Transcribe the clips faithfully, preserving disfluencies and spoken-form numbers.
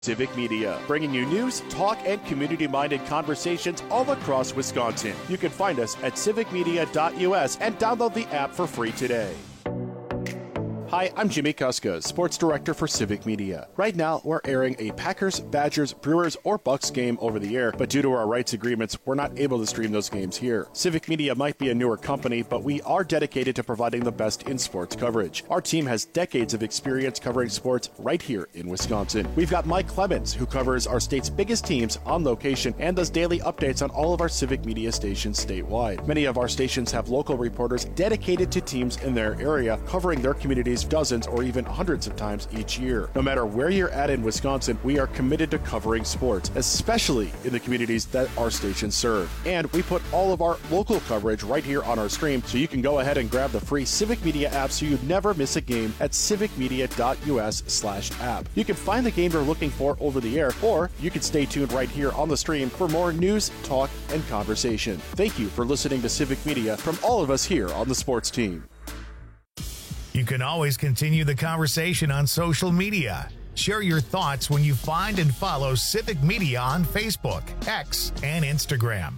Civic Media, bringing you news, talk, and community-minded conversations all across Wisconsin. You can find us at civic media dot U S and download the app for free today. Hi, I'm Jimmy Kuska, Sports Director for Civic Media. Right now, we're airing a Packers, Badgers, Brewers, or Bucks game over the air, but due to our rights agreements, we're not able to stream those games here. Civic Media might be a newer company, but we are dedicated to providing the best in sports coverage. Our team has decades of experience covering sports right here in Wisconsin. We've got Mike Clemens, who covers our state's biggest teams on location and does daily updates on all of our Civic Media stations statewide. Many of our stations have local reporters dedicated to teams in their area, covering their communities dozens or even hundreds of times each year. No matter where you're at in Wisconsin, we are committed to covering sports, especially in the communities that our stations serve. And we put all of our local coverage right here on our stream, so you can go ahead and grab the free Civic Media app so you never miss a game at civic media dot U S slash app. You can find the game you're looking for over the air, or you can stay tuned right here on the stream for more news, talk, and conversation. Thank you for listening to Civic Media from all of us here on the sports team. You can always continue the conversation on social media. Share your thoughts when you find and follow Civic Media on Facebook, X, and Instagram.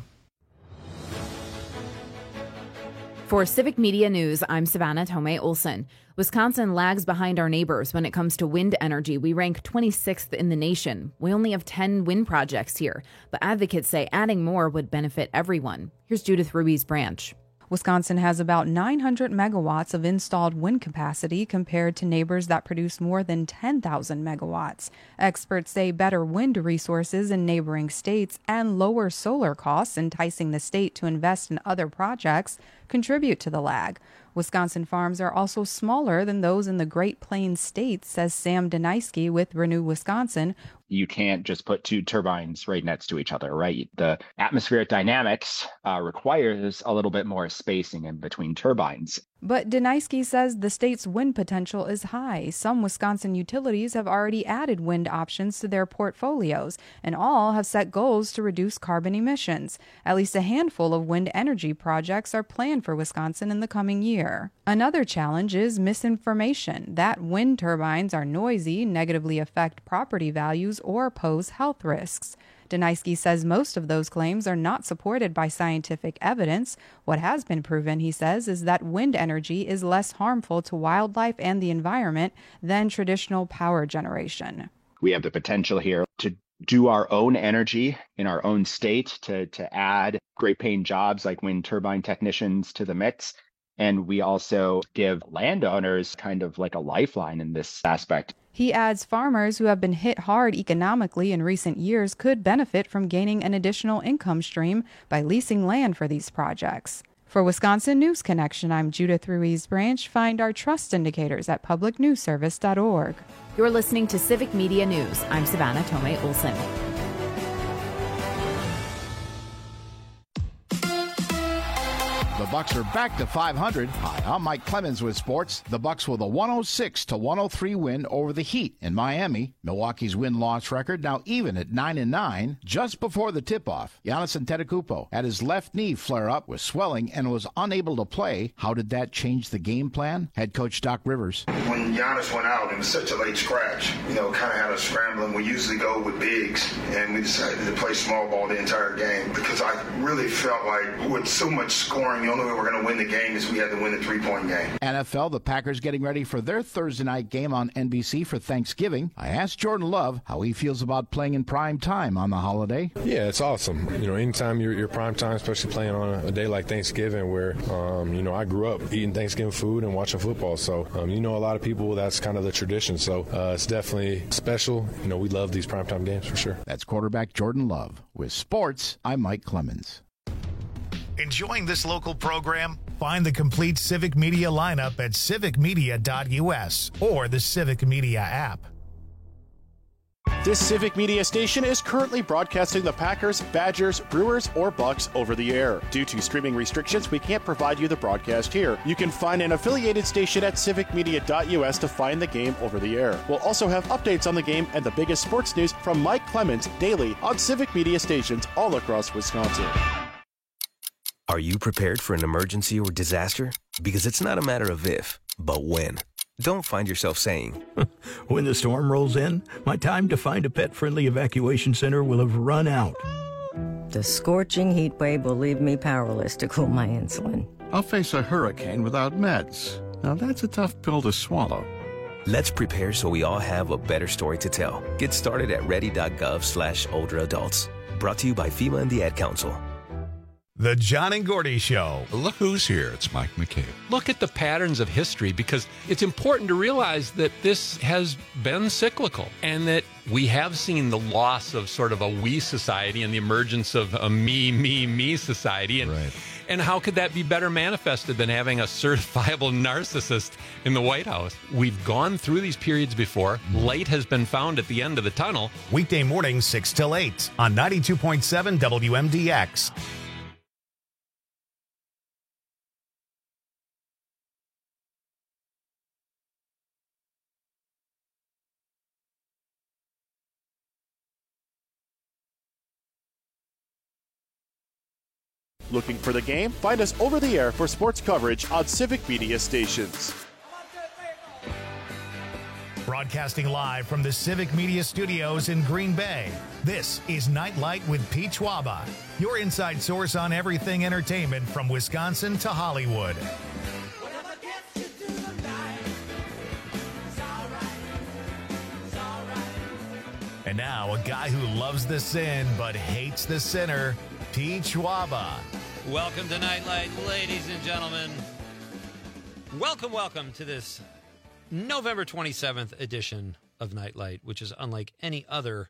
For Civic Media News, I'm Savannah Tomei Olson. Wisconsin lags behind our neighbors when it comes to wind energy. We rank twenty-sixth in the nation. We only have ten wind projects here, but advocates say adding more would benefit everyone. Here's Judith Ruiz Branch. Wisconsin has about nine hundred megawatts of installed wind capacity compared to neighbors that produce more than ten thousand megawatts. Experts say better wind resources in neighboring states and lower solar costs, enticing the state to invest in other projects, contribute to the lag. Wisconsin farms are also smaller than those in the Great Plains states, says Sam Deniski with Renew Wisconsin. You can't just put two turbines right next to each other, right? The atmospheric dynamics uh, requires a little bit more spacing in between turbines. But Deniski says the state's wind potential is high. Some Wisconsin utilities have already added wind options to their portfolios, and all have set goals to reduce carbon emissions. At least a handful of wind energy projects are planned for Wisconsin in the coming year. Another challenge is misinformation, that wind turbines are noisy, negatively affect property values, or pose health risks. Deniski says most of those claims are not supported by scientific evidence. What has been proven, he says, is that wind energy is less harmful to wildlife and the environment than traditional power generation. We have the potential here to do our own energy in our own state, to, to add great paying jobs like wind turbine technicians to the mix. And we also give landowners kind of like a lifeline in this aspect. He adds farmers who have been hit hard economically in recent years could benefit from gaining an additional income stream by leasing land for these projects. For Wisconsin News Connection, I'm Judith Ruiz Branch. Find our trust indicators at public news service dot org. You're listening to Civic Media News. I'm Savannah Tomei Olson. The Bucks are back to five hundred. Hi, I'm Mike Clemens with sports. The Bucks with a one oh six to one oh three win over the Heat in Miami. Milwaukee's win-loss record now even at nine and nine. Just before the tip-off, Giannis Antetokounmpo had his left knee flare up with swelling and was unable to play. How did that change the game plan? Head coach Doc Rivers. When Giannis went out, it was such a late scratch. You know, kind of had us scrambling. We usually go with bigs, and we decided to play small ball the entire game because I really felt like with so much scoring, the only way we're going to win the game is we had to win the three-point game. N F L, the Packers getting ready for their Thursday night game on N B C for Thanksgiving. I asked Jordan Love how he feels about playing in prime time on the holiday. Yeah, it's awesome. You know, anytime you're, you're prime time, especially playing on a, a day like Thanksgiving where, um, you know, I grew up eating Thanksgiving food and watching football. So, um, you know, a lot of people, that's kind of the tradition. So uh, it's definitely special. You know, we love these primetime games for sure. That's quarterback Jordan Love. With sports, I'm Mike Clemens. Enjoying this local program? Find the complete Civic Media lineup at civic media dot U S or the Civic Media app. This Civic Media station is currently broadcasting the Packers, Badgers, Brewers, or Bucks over the air. Due to streaming restrictions, we can't provide you the broadcast here. You can find an affiliated station at civic media dot U S to find the game over the air. We'll also have updates on the game and the biggest sports news from Mike Clemens daily on Civic Media stations all across Wisconsin. Are you prepared for an emergency or disaster? Because it's not a matter of if, but when. don't find yourself saying, when the storm rolls in, my time to find a pet-friendly evacuation center will have run out. The scorching heat wave will leave me powerless to cool my insulin. I'll face a hurricane without meds. Now that's a tough pill to swallow. Let's prepare so we all have a better story to tell. Get started at ready.gov slash older adults. Brought to you by FEMA and the Ad Council. The John and Gordy Show. Look who's here. It's Mike McCabe. Look at the patterns of history, because it's important to realize that this has been cyclical and that we have seen the loss of sort of a we society and the emergence of a me, me, me society. And, right. and how could that be better manifested than having a certifiable narcissist in the White House? We've gone through these periods before. Light has been found at the end of the tunnel. Weekday mornings, six till eight on ninety-two point seven W M D X. Looking for the game? Find us over the air for sports coverage on Civic Media stations. Broadcasting live from the Civic Media Studios in Green Bay, this is Nightlight with Pete Schwaba, your inside source on everything entertainment from Wisconsin to Hollywood. And now, a guy who loves the sin but hates the sinner, Pete Schwaba. Welcome to Nightlight, ladies and gentlemen. Welcome, welcome to this November twenty-seventh edition of Nightlight, which is unlike any other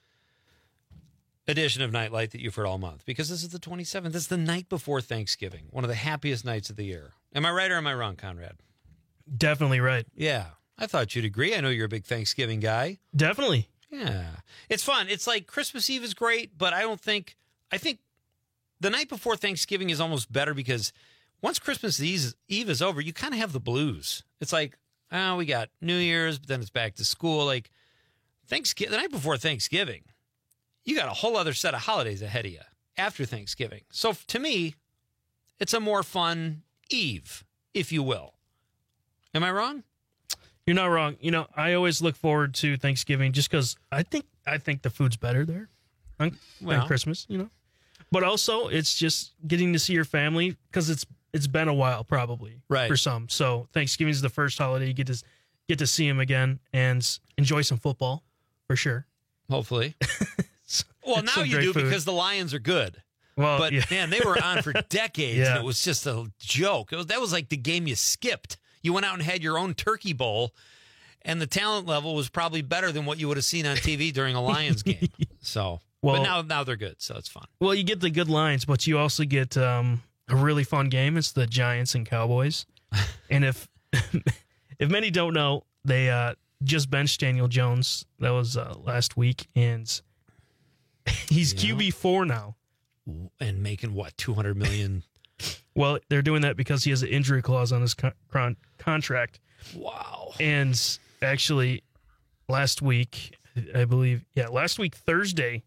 edition of Nightlight that you've heard all month, because this is the twenty-seventh. This is the night before Thanksgiving, one of the happiest nights of the year. Am I right or am I wrong, Conrad? Definitely right. Yeah, I thought you'd agree. I know you're a big Thanksgiving guy. Definitely. Yeah. It's fun. It's like Christmas Eve is great, but I don't think, I think the night before Thanksgiving is almost better, because once Christmas Eve is over, you kind of have the blues. It's like, oh, we got New Year's, but then it's back to school. Like Thanksgiving, the night before Thanksgiving, you got a whole other set of holidays ahead of you after Thanksgiving. So to me, it's a more fun eve, if you will. Am I wrong? You're not wrong. You know, I always look forward to Thanksgiving just because I think I think the food's better there on, well, on Christmas, you know. But also, it's just getting to see your family, because it's it's been a while, probably, right, for some. So Thanksgiving is the first holiday you get to get to see them again and enjoy some football, for sure. Hopefully. Well, now you do, food. Because the Lions are good. Well, but yeah. man, they were on for decades, yeah. and it was just a joke. It was, that was like the game you skipped. You went out and had your own turkey bowl, and the talent level was probably better than what you would have seen on T V during a Lions game. So, well, but now now they're good, so it's fun. Well, you get the good lines, but you also get um, a really fun game. It's the Giants and Cowboys, and if if many don't know, they uh, just benched Daniel Jones. That was uh, last week, and he's yeah. Q B four now, and making what, two hundred million. Well, they're doing that because he has an injury clause on his con- contract. Wow. And actually, last week, I believe, yeah, last week, Thursday,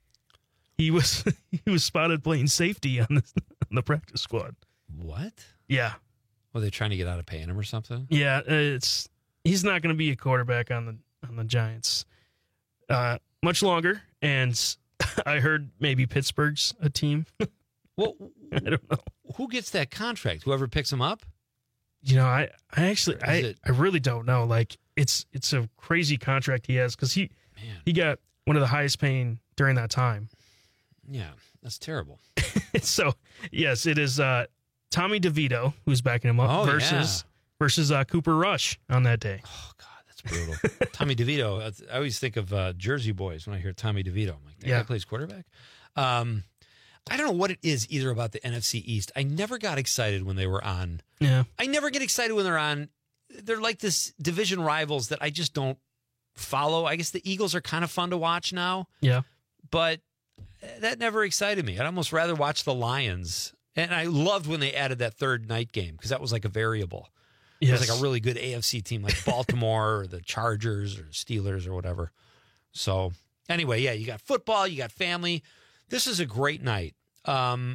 he was he was spotted playing safety on the, on the practice squad. What? Yeah. Were they trying to get out of paying him or something? Yeah, it's he's not going to be a quarterback on the on the Giants uh, much longer. And I heard maybe Pittsburgh's a team. Well, I don't know. Who gets that contract? Whoever picks him up? You know, I, I actually, I, it... I really don't know. Like, it's it's a crazy contract he has, because he, Man. he got one of the highest paying during that time. Yeah, that's terrible. So, yes, it is uh, Tommy DeVito, who's backing him up, oh, versus yeah. versus uh, Cooper Rush on that day. Oh, God, that's brutal. Tommy DeVito, I always think of uh, Jersey Boys when I hear Tommy DeVito. I'm like, that yeah. guy plays quarterback? Um I don't know what it is either about the N F C East. I never got excited when they were on. Yeah. I never get excited when they're on. They're like this division rivals that I just don't follow. I guess the Eagles are kind of fun to watch now. Yeah. But that never excited me. I'd almost rather watch the Lions. And I loved when they added that third night game, because that was like a variable. Yes. It was like a really good A F C team like Baltimore or the Chargers or Steelers or whatever. So anyway, yeah, you got football, you got family. This is a great night. Um,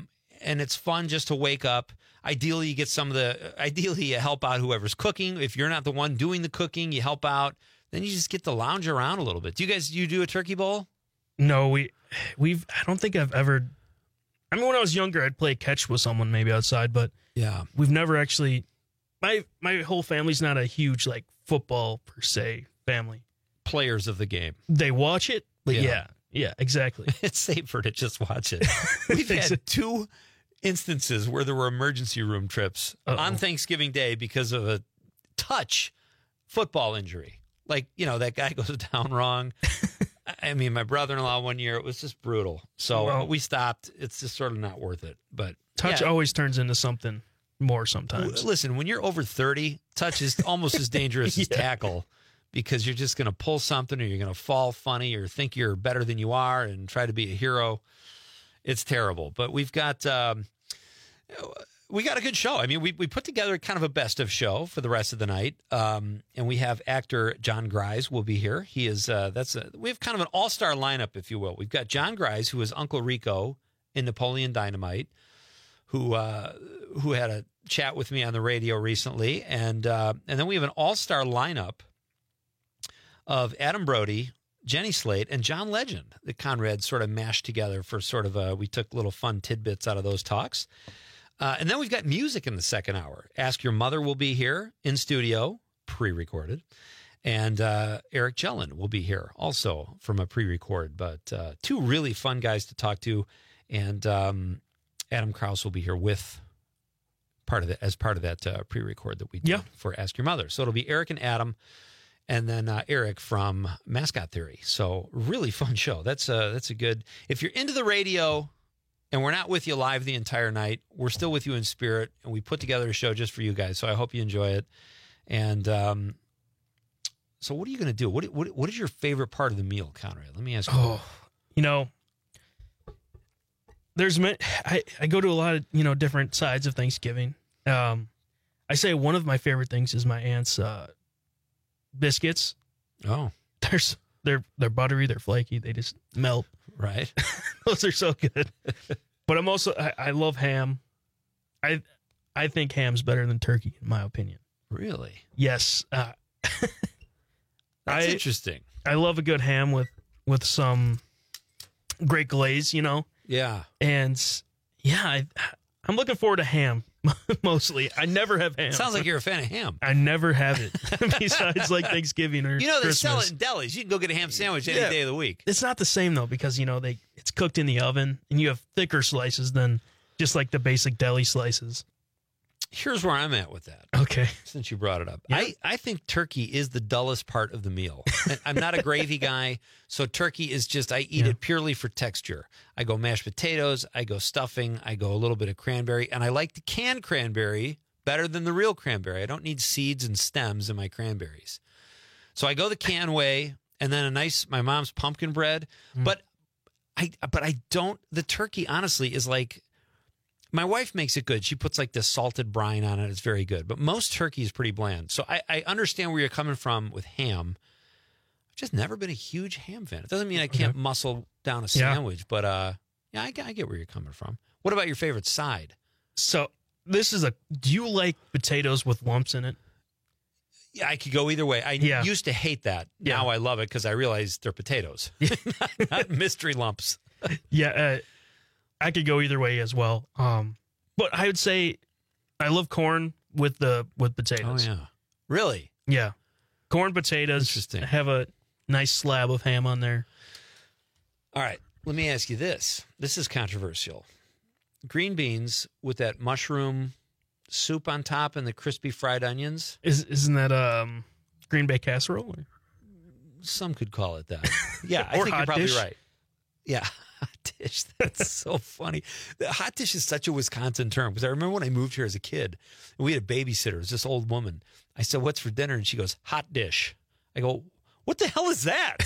and it's fun just to wake up. Ideally, you get some of the, ideally you help out whoever's cooking. If you're not the one doing the cooking, you help out. Then you just get to lounge around a little bit. Do you guys, you do a turkey bowl? No, we, we've, I don't think I've ever, I mean, when I was younger, I'd play catch with someone maybe outside, but yeah, we've never actually, my, my whole family's not a huge, like, football per se family. Players of the game. They watch it, but Yeah. yeah, yeah, exactly. It's safer to just watch it. We've had two instances where there were emergency room trips Uh-oh. on Thanksgiving Day because of a touch football injury. Like, you know, that guy goes down wrong. I mean, my brother-in-law one year, it was just brutal. So Well- we stopped. It's just sort of not worth it. But Touch yeah. always turns into something more sometimes. Listen, when you're over thirty, touch is almost as dangerous as Yeah. tackle, because you're just going to pull something, or you're going to fall funny, or think you're better than you are and try to be a hero. It's terrible. But we've got um, we got a good show. I mean, we we put together kind of a best of show for the rest of the night, um, and we have actor John Grise will be here. He is uh, that's a, we have kind of an all star lineup, if you will. We've got John Grise, who is Uncle Rico in Napoleon Dynamite, who uh, who had a chat with me on the radio recently, and uh, and then we have an all star lineup of Adam Brody, Jenny Slate, and John Legend that Conrad sort of mashed together for sort of a, we took little fun tidbits out of those talks. Uh, and then we've got music in the second hour. Ask Your Mother will be here in studio, pre-recorded. And uh, Eric Jellin will be here also from a pre-record. But uh, two really fun guys to talk to. And um, Adam Krause will be here with part of it as part of that uh, pre-record that we did Yeah. for Ask Your Mother. So it'll be Eric and Adam, and then uh, Eric from Mascot Theory. So really fun show. That's a, that's a good, if you're into the radio and we're not with you live the entire night, we're still with you in spirit, and we put together a show just for you guys. So I hope you enjoy it. And um, so what are you going to do? What, what What is your favorite part of the meal, Conrad? Let me ask you. Oh, you know, there's ma- I, I go to a lot of, you know, different sides of Thanksgiving. Um, I say one of my favorite things is my aunt's uh, biscuits. Oh, There's they're they're buttery, they're flaky, they just melt. Right. Those are so good. But I'm also I, I love ham. I I think ham's better than turkey, in my opinion. Really? Yes. Uh, That's I, interesting. I love a good ham with with some great glaze, you know. Yeah. And yeah, I, I'm looking forward to ham mostly. I never have ham. Sounds like you're a fan of ham. I never have it besides like Thanksgiving or You know, they Christmas. sell it in delis. You can go get a ham sandwich any Yeah. day of the week. It's not the same though, because you know they it's cooked in the oven and you have thicker slices than just like the basic deli slices. Here's where I'm at with that. Okay. Since you brought it up. Yeah. I, I think turkey is the dullest part of the meal. And I'm not a gravy guy, so turkey is just, I eat Yeah. it purely for texture. I go mashed potatoes, I go stuffing, I go a little bit of cranberry, and I like the canned cranberry better than the real cranberry. I don't need seeds and stems in my cranberries. So I go the can way, and then a nice, my mom's pumpkin bread. Mm. But I, but I don't, the turkey honestly is like, my wife makes it good. She puts like this salted brine on it. It's very good. But most turkey is pretty bland. So I, I understand where you're coming from with ham. I've just never been a huge ham fan. It doesn't mean I can't Okay. muscle down a Yeah. sandwich, but uh, yeah, I, get- I get where you're coming from. What about your favorite side? So this is a do you like potatoes with lumps in it? Yeah, I could go either way. I Yeah. used to hate that. Yeah. Now I love it because I realize they're potatoes, not, not mystery lumps. Yeah, uh, I could go either way as well. Um, but I would say I love corn with the with Oh, potatoes. yeah. Really? Yeah. Corn, potatoes. Interesting. Have a nice slab of ham on there. All right. Let me ask you this. This is controversial. Green beans with that mushroom soup on top and the crispy fried onions. Is isn't that um Green Bay casserole? Or? Some could call it that. Yeah, I Or think you're hot probably dish. right. Yeah, hot dish. That's so funny. The hot dish is such a Wisconsin term because I remember when I moved here as a kid, and we had a babysitter. It was this old woman. I said, "What's for dinner?" And she goes, "Hot dish." I go, "What the hell is that?"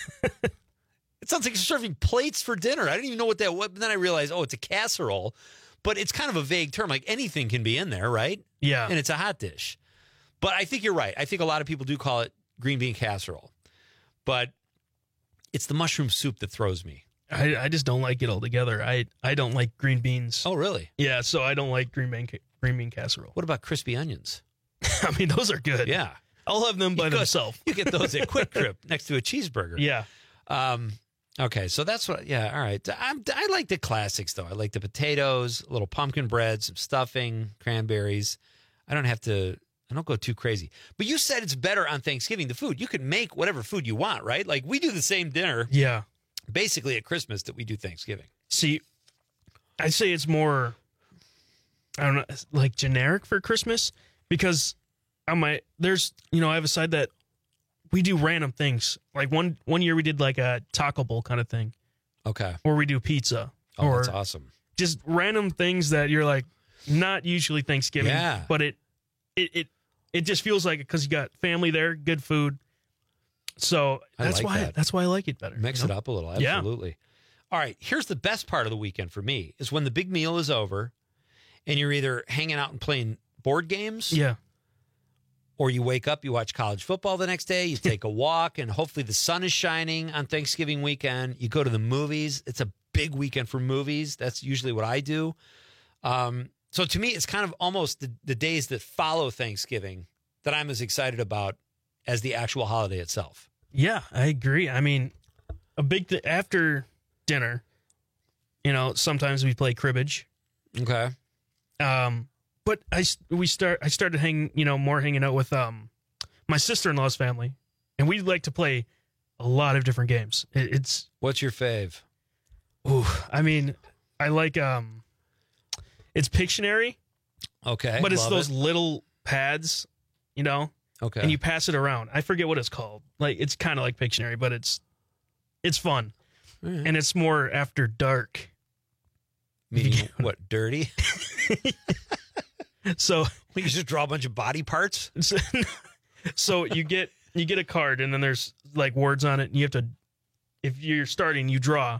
It sounds like you're serving plates for dinner. I didn't even know what that was. But then I realized, oh, it's a casserole. But it's kind of a vague term. Like anything can be in there, right? Yeah. And it's a hot dish. But I think you're right. I think a lot of people do call it green bean casserole. But it's the mushroom soup that throws me. I, I just don't like it altogether. I, I don't like green beans. Oh, really? Yeah, so I don't like green bean, green bean casserole. What about crispy onions? I mean, those are good. Yeah. I'll have them by You go- themselves. You get those at Quick Trip next to a cheeseburger. Yeah. Um, okay, so that's what, yeah, all right. I'm, I like the classics, though. I like the potatoes, a little pumpkin bread, some stuffing, cranberries. I don't have to, I don't go too crazy. But you said it's better on Thanksgiving, the food. You can make whatever food you want, right? Like, we do the same dinner Yeah. basically at Christmas that we do Thanksgiving. See, I'd say it's more, I don't know, like generic for Christmas because on my, there's, you know, I have a side that we do random things. Like one, one year we did like a taco bowl kind of thing. Okay. Or we do pizza. Oh, or that's awesome. Just random things that you're like, not usually Thanksgiving, Yeah. but it, it, it, it just feels like it because you got family there, good food. So I that's like why, that. that's why I like it better. Mix you know? it up a little, Yeah. absolutely. All right, here's the best part of the weekend for me is when the big meal is over and you're either hanging out and playing board games. Yeah. Or you wake up, you watch college football the next day, you take a walk, and hopefully the sun is shining on Thanksgiving weekend. You go to the movies. It's a big weekend for movies. That's usually what I do. Um, so to me, it's kind of almost the, the days that follow Thanksgiving that I'm as excited about as the actual holiday itself. Yeah, I agree. I mean, a big th- after dinner, you know, sometimes we play cribbage. Okay. Um, but I s- we start I started hanging, you know, more hanging out with um my sister-in-law's family, and we like to play a lot of different games. It, it's What's your fave? ooh, I mean, I like um, it's Pictionary. Okay, but it's love those it. little pads, you know. Okay. And you pass it around. I forget what it's called. Like it's kind of like Pictionary, but it's it's fun, right. and it's more after dark. Meaning what? Dirty? So you just draw a bunch of body parts. So, so you get you get a card, and then there's like words on it, and you have to, if you're starting, you draw.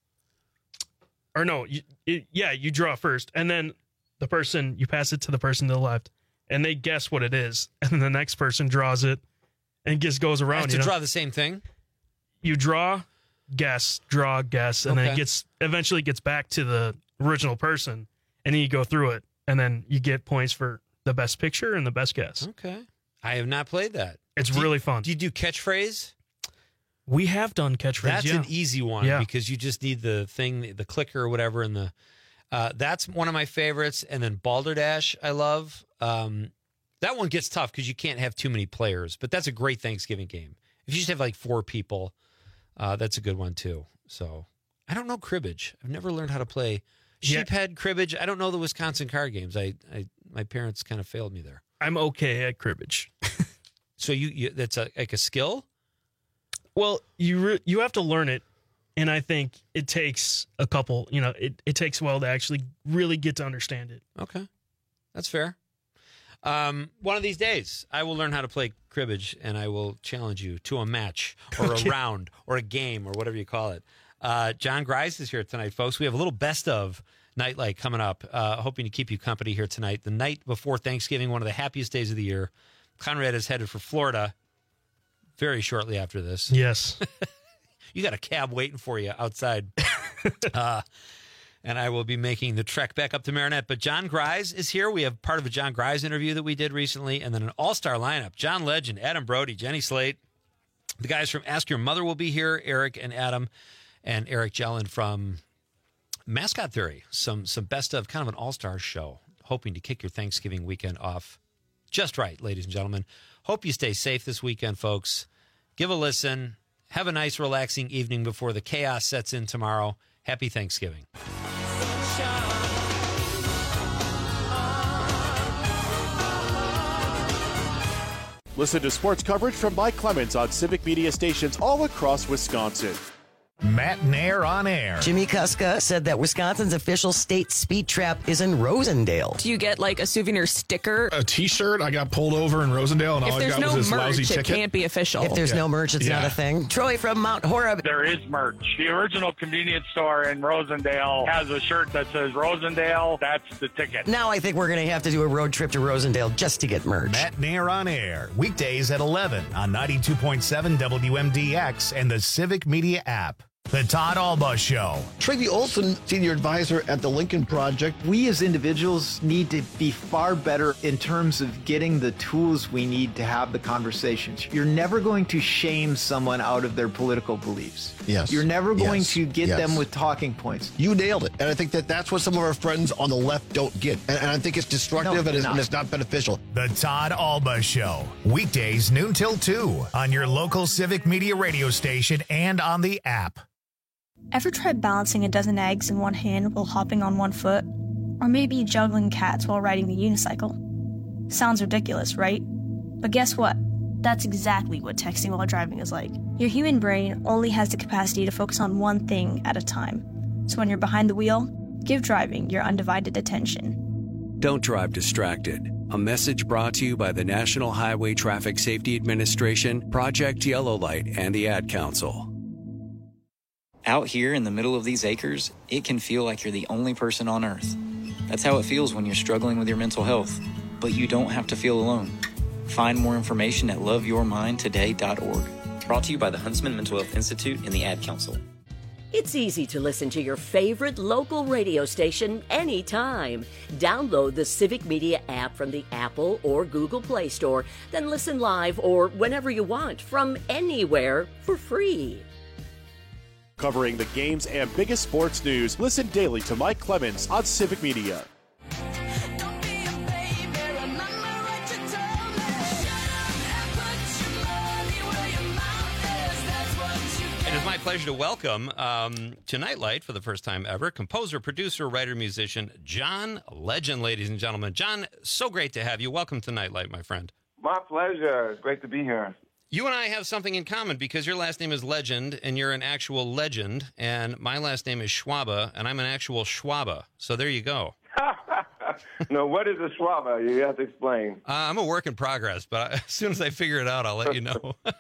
Or no, you, it, yeah, you draw first, and then the person you pass it to the person to the left, and they guess what it is, and then the next person draws it, and just goes around. Have to you know? draw the same thing. You draw, guess, draw, guess, and then Okay. it gets eventually gets back to the original person, and then you go through it, and then you get points for the best picture and the best guess. Okay. I have not played that. It's Do you- really fun. Do you do catchphrase? We have done catchphrase. That's yeah. an easy one Yeah. because you just need the thing, the clicker or whatever. And the uh, that's one of my favorites. And then Balderdash, I love. Um, that one gets tough because you can't have too many players, but that's a great Thanksgiving game. If you just have like four people, uh, that's a good one too. So I don't know cribbage. I've never learned how to play Yeah. sheephead cribbage. I don't know the Wisconsin card games. I, I my parents kind of failed me there. I'm okay at cribbage. So you, you that's a, like a skill. Well, you re- you have to learn it, and I think it takes a couple. You know, it, it takes a while to actually really get to understand it. Okay, that's fair. Um, one of these days, I will learn how to play cribbage, and I will challenge you to a match or Okay. a round or a game or whatever you call it. Uh, John Grice is here tonight, folks. We have a little best of Nightlight coming up. Uh, hoping to keep you company here tonight. The night before Thanksgiving, one of the happiest days of the year. Conrad is headed for Florida very shortly after this. Yes. You got a cab waiting for you outside. uh, and I will be making the trek back up to Marinette. But John Grice is here. We have part of a John Grice interview that we did recently, and then an all-star lineup. John Legend, Adam Brody, Jenny Slate. The guys from Ask Your Mother will be here, Eric and Adam, and Eric Jellin from Mascot Theory. Some, some best of, kind of an all-star show. Hoping to kick your Thanksgiving weekend off just right, ladies and gentlemen. Hope you stay safe this weekend, folks. Give a listen. Have a nice, relaxing evening before the chaos sets in tomorrow. Happy Thanksgiving. Listen to sports coverage from Mike Clemens on Civic Media stations all across Wisconsin. Matt Nair on air. Jimmy Kuska said that Wisconsin's official state speed trap is in Rosendale. Do you get like a souvenir sticker? A T-shirt. I got pulled over in Rosendale, and If all I there's got no was this lousy merch, it ticket. can't be official. If there's Okay. no merch, it's not Yeah. a thing. Troy from Mount Horeb. There is merch. The original convenience store in Rosendale has a shirt that says Rosendale. That's the ticket. Now I think we're going to have to do a road trip to Rosendale just to get merch. Matt Nair on air. Weekdays at eleven on ninety-two point seven W M D X and the Civic Media app. The Todd Alba Show. Tracy Olson, senior advisor at the Lincoln Project. We as individuals need to be far better in terms of getting the tools we need to have the conversations. You're never going to shame someone out of their political beliefs. Yes. You're never going yes. to get yes. them with talking points. You nailed it. And I think that that's what some of our friends on the left don't get. And, and I think it's destructive No, and, it's, not. and it's not beneficial. The Todd Alba Show. Weekdays noon till two on your local Civic Media radio station and on the app. Ever tried balancing a dozen eggs in one hand while hopping on one foot? Or maybe juggling cats while riding the unicycle? Sounds ridiculous, right? But guess what? That's exactly what texting while driving is like. Your human brain only has the capacity to focus on one thing at a time. So when you're behind the wheel, give driving your undivided attention. Don't drive distracted. A message brought to you by the National Highway Traffic Safety Administration, Project Yellow Light, and the Ad Council. Out here in the middle of these acres, it can feel like you're the only person on Earth. That's how it feels when you're struggling with your mental health. But you don't have to feel alone. Find more information at love your mind today dot org. Brought to you by the Huntsman Mental Health Institute and the Ad Council. It's easy to listen to your favorite local radio station anytime. Download the Civic Media app from the Apple or Google Play Store, then listen live or whenever you want from anywhere for free. Covering the games and biggest sports news, listen daily to Mike Clemens on Civic Media. It is my pleasure to welcome um, to Nightlight for the first time ever, composer, producer, writer, musician, John Legend, ladies and gentlemen. John, so great to have you. Welcome to Nightlight, my friend. My pleasure. It's great to be here. You and I have something in common because your last name is Legend and you're an actual legend, and my last name is Schwaba and I'm an actual Schwaba. So there you go. No, what is a Schwaba? You have to explain. Uh, I'm a work in progress, but as soon as I figure it out, I'll let you know. it,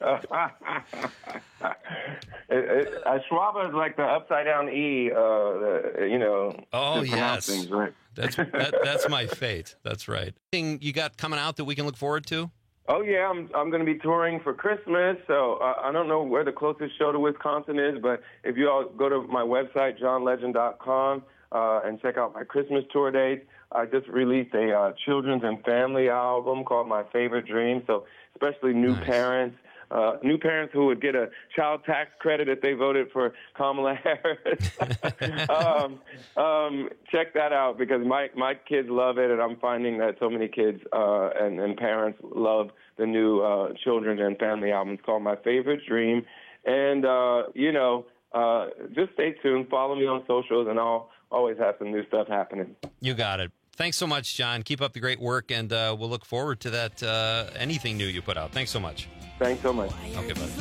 it, a Schwaba is like the upside down E, uh, the, you know. Oh, yes. Things, right? That's that, that's my fate. That's right. Anything you got coming out that we can look forward to? Oh, yeah, I'm I'm going to be touring for Christmas, so uh, I don't know where the closest show to Wisconsin is, but if you all go to my website, john legend dot com, uh, and check out my Christmas tour dates, I just released a uh, children's and family album called My Favorite Dream, so especially new nice. parents, uh, new parents who would get a child tax credit if they voted for Kamala Harris. um, um, check that out because my, my kids love it, and I'm finding that so many kids uh, and, and parents love the new uh, children's and family album. It's called My Favorite Dream. And, uh, you know, uh, just stay tuned. Follow me on socials, and I'll always have some new stuff happening. You got it. Thanks so much, John. Keep up the great work, and uh, we'll look forward to that, uh, anything new you put out. Thanks so much. Thanks so much. Okay, buddy.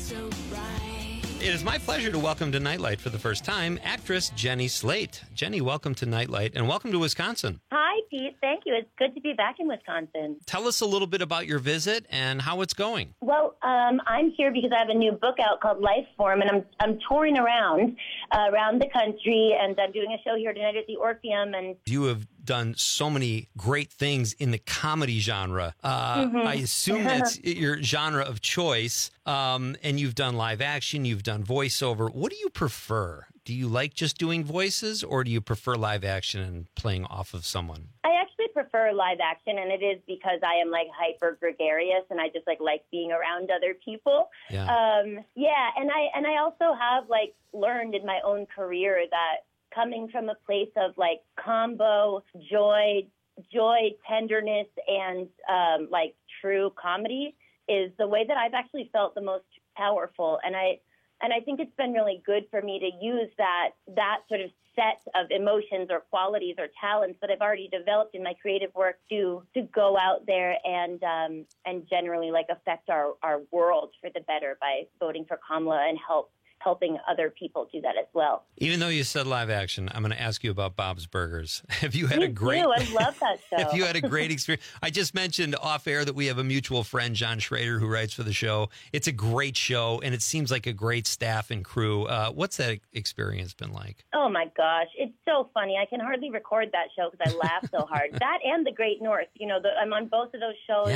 It is my pleasure to welcome to Nightlight for the first time actress Jenny Slate. Jenny, welcome to Nightlight, and welcome to Wisconsin. Hi, Pete. Thank you. It's good to be back in Wisconsin. Tell us a little bit about your visit and how it's going. Well, um, I'm here because I have a new book out called Life Form, and I'm I'm touring around uh, around the country, and I'm doing a show here tonight at the Orpheum. And you have done so many great things in the comedy genre. Uh, mm-hmm. I assume that's your genre of choice. Um, and you've done live action, you've done voiceover. What do you prefer? Do you like just doing voices, or do you prefer live action and playing off of someone? I actually prefer live action, and it is because I am like hyper gregarious, and I just like like being around other people. Yeah. Um, yeah, and I and I also have like learned in my own career that coming from a place of like combo joy, joy, tenderness, and um, like true comedy is the way that I've actually felt the most powerful. And I and I think it's been really good for me to use that that sort of set of emotions or qualities or talents that I've already developed in my creative work to to go out there and um, and generally like affect our, our world for the better by voting for Kamala and help helping other people do that as well. Even though you said live action, I'm going to ask you about Bob's Burgers. Have you had Me a great? Too. I love that show. Have you had a great experience? I just mentioned off air that we have a mutual friend, John Schrader, who writes for the show. It's a great show, and it seems like a great staff and crew. Uh, what's that experience been like? Oh my gosh, it's so funny. I can hardly record that show because I laugh so hard. That and The Great North. You know, the, I'm on both of those shows. Yeah.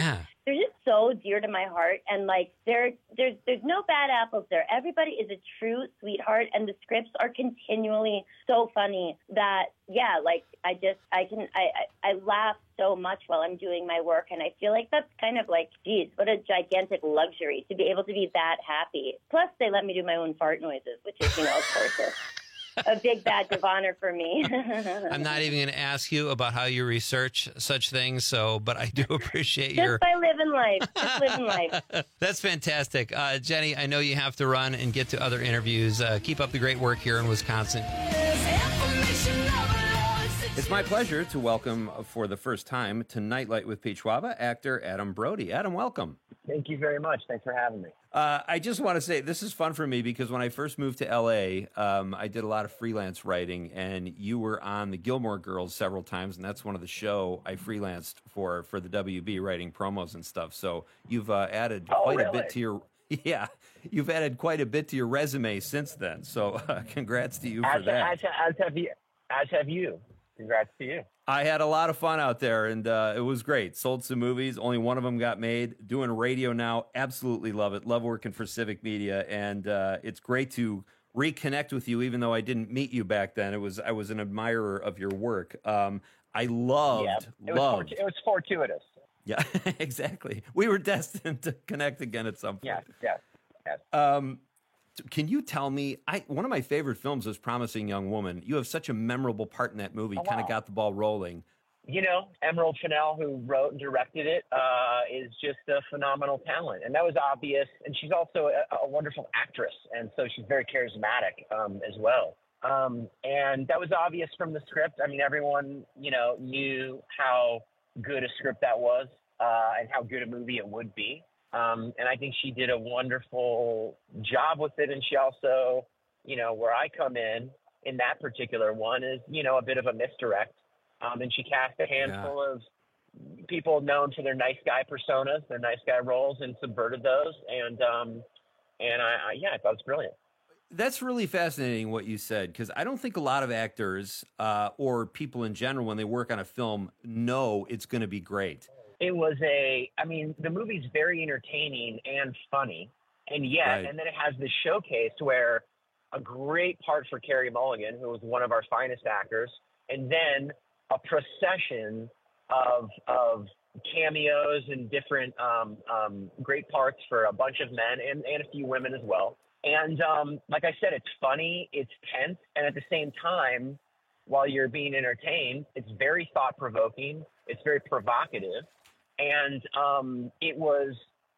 they're just so dear to my heart. And like, there, there's, there's no bad apples there. Everybody is a true sweetheart, and the scripts are continually so funny that, yeah, like I just, I can, I, I, I laugh so much while I'm doing my work. And I feel like that's kind of like, geez, what a gigantic luxury to be able to be that happy. Plus they let me do my own fart noises, which is, you know, of course, a, a big badge of honor for me. I'm not even going to ask you about how you research such things, so, but I do appreciate Just your... by living life. Just living life. That's fantastic. Uh, Jenny, I know you have to run and get to other interviews. Uh, keep up the great work here in Wisconsin. It's my pleasure to welcome for the first time to Nightlight with Pete Schwaba, actor Adam Brody. Adam, welcome. Thank you very much. Thanks for having me. Uh, I just want to say this is fun for me because when I first moved to L A, um, I did a lot of freelance writing, and you were on the Gilmore Girls several times, and that's one of the show I freelanced for for the W B, writing promos and stuff. So you've uh, added Oh, quite really? a bit to your yeah, you've added quite a bit to your resume since then. So uh, congrats to you for As, that. as, as have you. As have you. Congrats to you. I had a lot of fun out there, and uh, it was great. Sold some movies. Only one of them got made. Doing radio now. Absolutely love it. Love working for Civic Media, and uh, it's great to reconnect with you, even though I didn't meet you back then. It was I was an admirer of your work. Um, I loved, Yeah, it was, loved. fortu- it was fortuitous. Yeah, exactly. We were destined to connect again at some point. Yes, yes, yes. Um, can you tell me, I one of my favorite films is Promising Young Woman. You have such a memorable part in that movie, Oh, kind of wow. got the ball rolling. You know, Emerald Fennell, who wrote and directed it, uh, is just a phenomenal talent. And that was obvious. And she's also a, a wonderful actress. And so she's very charismatic um, as well. Um, and that was obvious from the script. I mean, everyone, you know, knew how good a script that was uh, and how good a movie it would be. Um, and I think she did a wonderful job with it. And she also, you know, where I come in, in that particular one is, you know, a bit of a misdirect. Um, and she cast a handful yeah. of people known for their nice guy personas, their nice guy roles, and subverted those. And, um, and I, I, yeah, I thought it was brilliant. That's really fascinating what you said, because I don't think a lot of actors uh, or people in general, when they work on a film, know it's going to be great. It was a, I mean, the movie's very entertaining and funny. And yet, Right. and then it has this showcase where a great part for Carey Mulligan, who was one of our finest actors, and then a procession of of cameos and different um, um, great parts for a bunch of men and, and a few women as well. And um, like I said, it's funny, it's tense, and at the same time, while you're being entertained, it's very thought-provoking, it's very provocative, and um, it was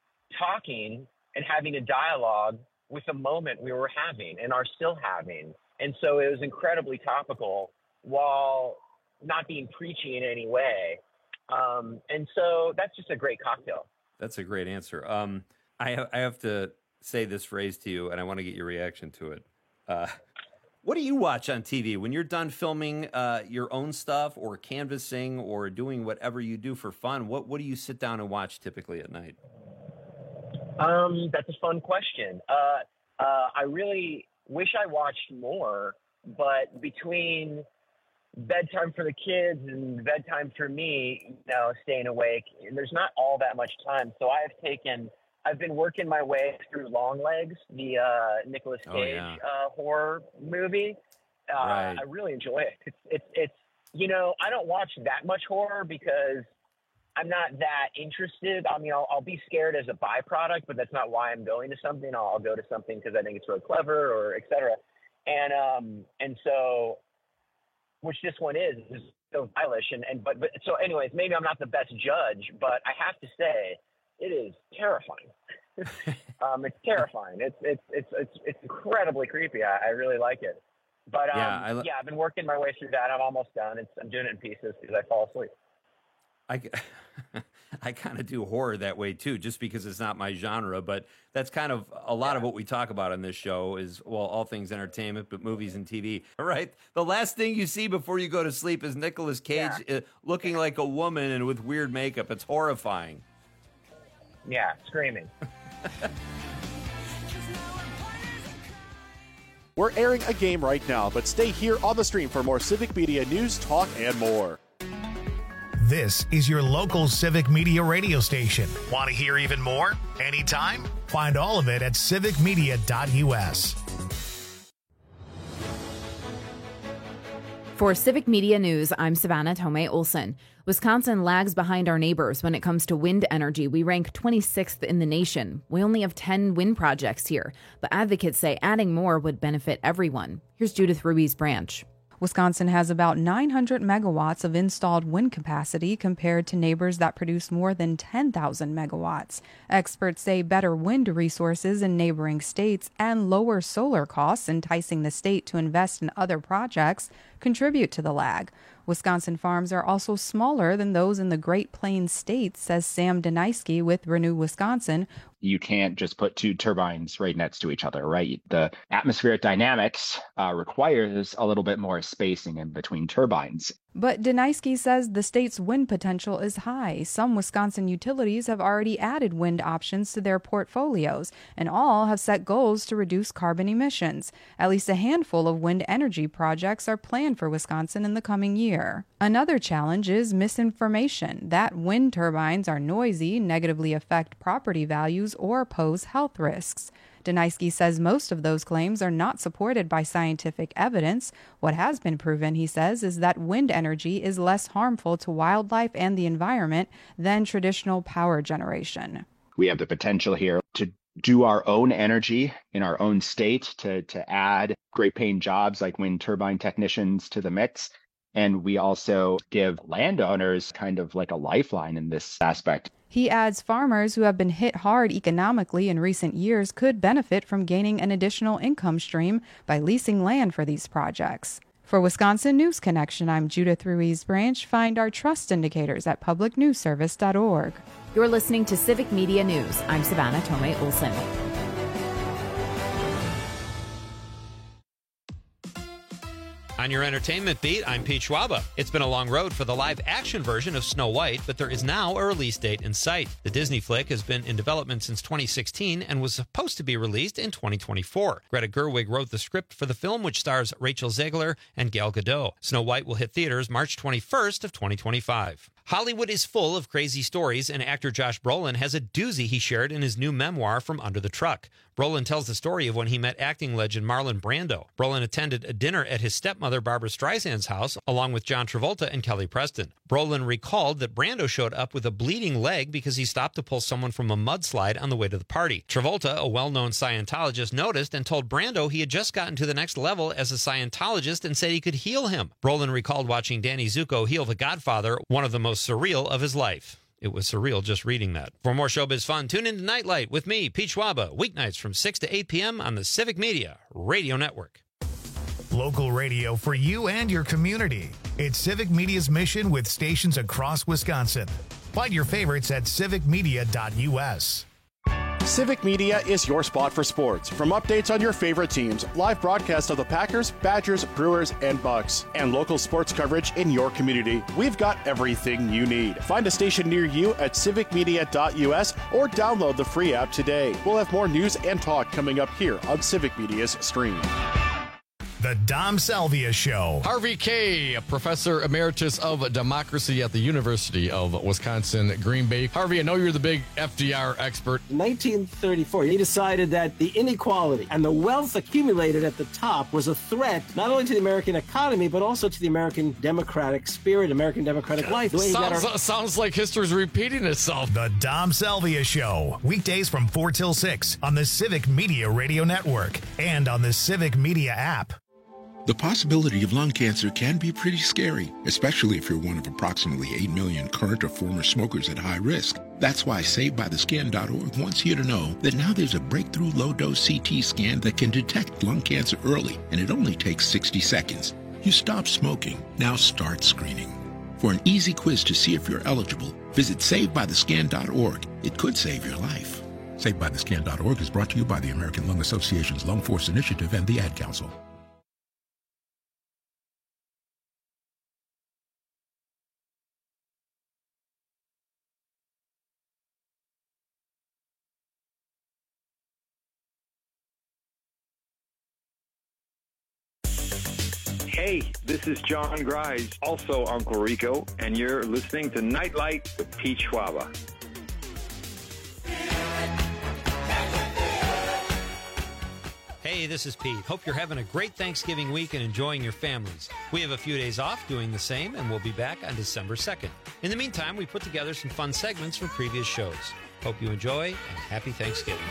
talking and having a dialogue with the moment we were having and are still having. And so it was incredibly topical while not being preachy in any way. Um, and so that's just a great cocktail. That's a great answer. Um, I, ha- I have to say this phrase to you, and I want to get your reaction to it. Uh, what do you watch on T V when you're done filming uh, your own stuff or canvassing or doing whatever you do for fun? What, what do you sit down and watch typically at night? Um, that's a fun question. Uh, uh, I really wish I watched more, but between bedtime for the kids and bedtime for me, you know, staying awake, there's not all that much time. So I have taken, I've been working my way through Longlegs, the uh, Nicolas Cage Oh, yeah. uh, horror movie. Uh, Right. I really enjoy it. It's, it's, it's, you know, I don't watch that much horror because I'm not that interested. I mean, I'll, I'll be scared as a byproduct, but that's not why I'm going to something. I'll, I'll go to something because I think it's really clever or et cetera. And, um, and so, which this one is, is so stylish. And, and, but, but, so anyways, maybe I'm not the best judge, but I have to say it is terrifying. um, it's terrifying. It's, it's, it's, it's, it's incredibly creepy. I, I really like it. But, um, Yeah, I lo- yeah, I've been working my way through that. I'm almost done. It's, I'm doing it in pieces because I fall asleep. I, I kind of do horror that way too, just because it's not my genre. But that's kind of a lot of what we talk about on this show is, well, all things entertainment, but movies and T V. All right. The last thing you see before you go to sleep is Nicolas Cage uh, looking like a woman and with weird makeup. It's horrifying. Yeah, screaming. We're airing a game right now, but stay here on the stream for more Civic Media news, talk, and more. This is your local Civic Media radio station. Want to hear even more? Anytime? Find all of it at civic media dot U S. For Civic Media News, I'm Savannah Tomei Olson. Wisconsin lags behind our neighbors when it comes to wind energy. We rank twenty-sixth in the nation. We only have ten wind projects here, but advocates say adding more would benefit everyone. Here's Judith Ruiz Branch. Wisconsin has about nine hundred megawatts of installed wind capacity compared to neighbors that produce more than ten thousand megawatts. Experts say better wind resources in neighboring states and lower solar costs, enticing the state to invest in other projects, contribute to the lag. Wisconsin farms are also smaller than those in the Great Plains states, says Sam Deniski with Renew Wisconsin. You can't just put two turbines right next to each other, right? The atmospheric dynamics uh, requires a little bit more spacing in between turbines. But Deniski says the state's wind potential is high. Some Wisconsin utilities have already added wind options to their portfolios, and all have set goals to reduce carbon emissions. At least a handful of wind energy projects are planned for Wisconsin in the coming year. Another challenge is misinformation, that wind turbines are noisy, negatively affect property values, or pose health risks. Deniski says most of those claims are not supported by scientific evidence. What has been proven, he says, is that wind energy is less harmful to wildlife and the environment than traditional power generation. We have the potential here to do our own energy in our own state, to, to add great paying jobs like wind turbine technicians to the mix. And we also give landowners kind of like a lifeline in this aspect. He adds farmers who have been hit hard economically in recent years could benefit from gaining an additional income stream by leasing land for these projects. For Wisconsin News Connection, I'm Judith Ruiz Branch. Find our trust indicators at public news service dot org. You're listening to Civic Media News. I'm Savannah Tomei Olson. On your entertainment beat, I'm Pete Schwaba. It's been a long road for the live-action version of Snow White, but there is now a release date in sight. The Disney flick has been in development since twenty sixteen and was supposed to be released in twenty twenty-four. Greta Gerwig wrote the script for the film, which stars Rachel Zegler and Gal Gadot. Snow White will hit theaters March twenty-first of twenty twenty-five. Hollywood is full of crazy stories, and actor Josh Brolin has a doozy he shared in his new memoir, From Under the Truck. Brolin tells the story of when he met acting legend Marlon Brando. Brolin attended a dinner at his stepmother Barbra Streisand's house, along with John Travolta and Kelly Preston. Brolin recalled that Brando showed up with a bleeding leg because he stopped to pull someone from a mudslide on the way to the party. Travolta, a well-known Scientologist, noticed and told Brando he had just gotten to the next level as a Scientologist and said he could heal him. Brolin recalled watching Danny Zuko heal the Godfather, one of the most surreal of his life. It was surreal just reading that. For more showbiz fun, tune into Nightlight with me, Pete Schwaba, weeknights from six to eight p.m. on the Civic Media Radio Network. Local radio for you and your community. It's Civic Media's mission with stations across Wisconsin. Find your favorites at civic media dot U S. Civic Media is your spot for sports. From updates on your favorite teams, live broadcasts of the Packers, Badgers, Brewers, and Bucks, and local sports coverage in your community, we've got everything you need. Find a station near you at civic media dot U S or download the free app today. We'll have more news and talk coming up here on Civic Media's stream. The Dom Salvia Show. Harvey Kaye, Professor Emeritus of Democracy at the University of Wisconsin, Green Bay. Harvey, I know you're the big F D R expert. In nineteen thirty-four, he decided that the inequality and the wealth accumulated at the top was a threat not only to the American economy, but also to the American democratic spirit, American democratic life. Sounds, our- sounds like history's repeating itself. The Dom Salvia Show. Weekdays from four till six on the Civic Media Radio Network and on the Civic Media app. The possibility of lung cancer can be pretty scary, especially if you're one of approximately eight million current or former smokers at high risk. That's why Saved By The Skin dot org wants you to know that now there's a breakthrough low-dose C T scan that can detect lung cancer early, and it only takes sixty seconds. You stop smoking, now start screening. For an easy quiz to see if you're eligible, visit Saved By The Skin dot org. It could save your life. Saved By The Skin dot org is brought to you by the American Lung Association's Lung Force Initiative and the Ad Council. Hey, this is John Grise, also Uncle Rico, and you're listening to Nightlight with Pete Schwaba. Hey, this is Pete. Hope you're having a great Thanksgiving week and enjoying your families. We have a few days off doing the same, and we'll be back on December second. In the meantime, we put together some fun segments from previous shows. Hope you enjoy, and happy Thanksgiving.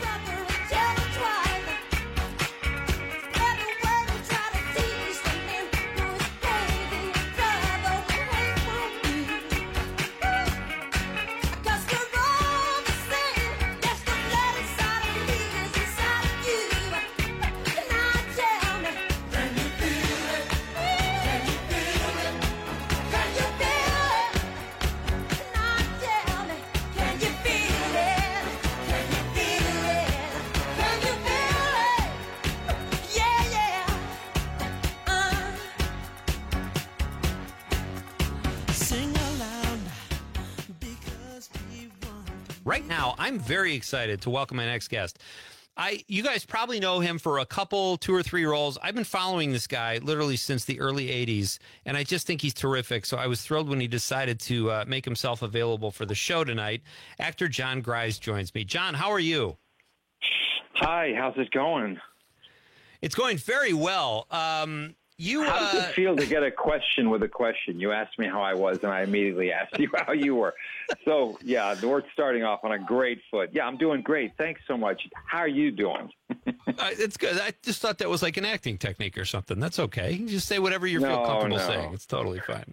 Right now, I'm very excited to welcome my next guest. I, you guys probably know him for a couple, two or three roles. I've been following this guy literally since the early eighties, and I just think he's terrific. So I was thrilled when he decided to uh, make himself available for the show tonight. Actor John Grise joins me. John, how are you? Hi, how's it going? It's going very well. Um, you, how does uh, it feel to get a question with a question? You asked me how I was, and I immediately asked you how you were. So, yeah, we're starting off on a great foot. Yeah, I'm doing great. Thanks so much. How are you doing? uh, it's good. I just thought that was like an acting technique or something. That's okay. You just say whatever you feel no, comfortable no. saying. It's totally fine.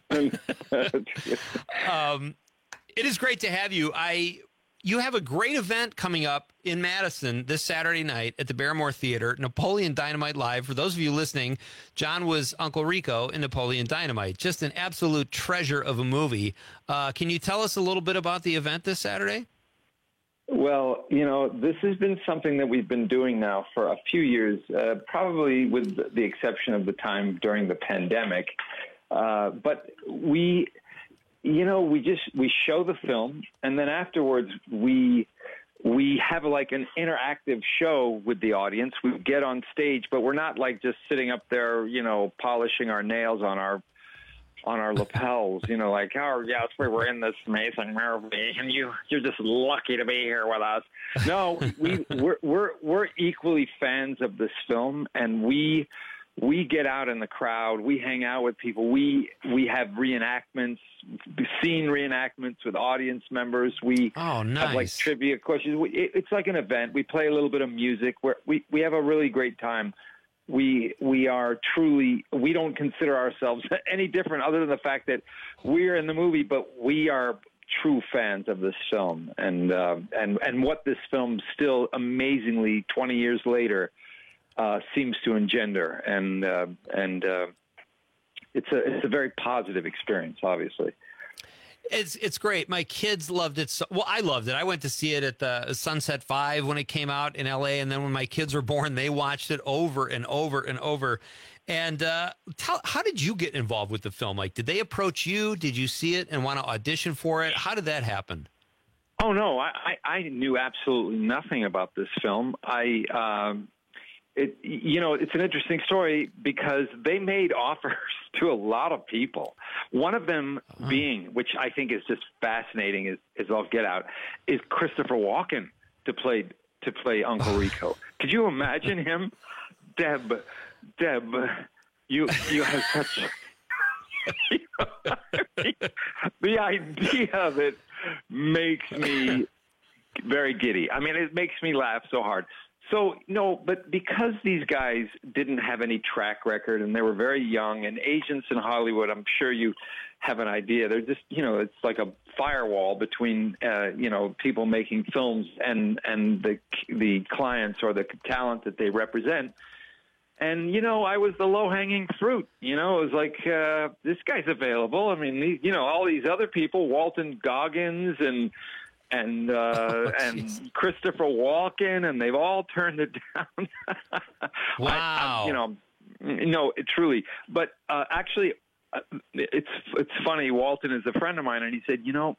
um, it is great to have you. I you have a great event coming up in Madison this Saturday night at the Barrymore Theater, Napoleon Dynamite Live. For those of you listening, John was Uncle Rico in Napoleon Dynamite. Just an absolute treasure of a movie. Uh, can you tell us a little bit about the event this Saturday? Well, you know, this has been something that we've been doing now for a few years, uh, probably with the exception of the time during the pandemic. Uh, but we, you know, we just, we show the film, and then afterwards we we have like an interactive show with the audience. We get on stage, but we're not like just sitting up there, you know, polishing our nails on our on our lapels, you know, like, oh, yes, we were in this amazing movie, and you, you're just lucky to be here with us. No, we, we're, we're, we're equally fans of this film, and we, we get out in the crowd. We hang out with people. We, we have reenactments, scene reenactments with audience members. We oh, nice. have like trivia questions. We, it, it's like an event. We play a little bit of music. Where we, we have a really great time. We we are truly, we don't consider ourselves any different other than the fact that we're in the movie, but we are true fans of this film and uh, and and what this film still amazingly twenty years later uh, seems to engender, and uh, and uh, it's a it's a very positive experience, obviously. It's it's great. My kids loved it. So, well, I loved it. I went to see it at the Sunset Five when it came out in L A, and then when my kids were born, they watched it over and over and over. And uh, tell, how did you get involved with the film? Like, did they approach you? Did you see it and want to audition for it? How did that happen? Oh no, I, I, I knew absolutely nothing about this film. I. Um, It, you know, it's an interesting story because they made offers to a lot of people. One of them uh-huh. being, which I think is just fascinating, is, is all get out, is Christopher Walken to play to play Uncle Rico. Could you imagine him, Deb? Deb, you you have such you know, the idea of it makes me very giddy. I mean, it makes me laugh so hard. So, no, but because these guys didn't have any track record and they were very young, and agents in Hollywood, I'm sure you have an idea, they're just, you know, it's like a firewall between, uh, you know, people making films and, and the, the clients or the talent that they represent. And, you know, I was the low-hanging fruit. You know, it was like, uh, this guy's available. I mean, these, you know, all these other people, Walton Goggins and... and uh, oh, and Christopher Walken, and they've all turned it down. Wow. I, I, you know, no, it, truly. But uh, actually, uh, it's it's funny. Walton is a friend of mine, and he said, you know,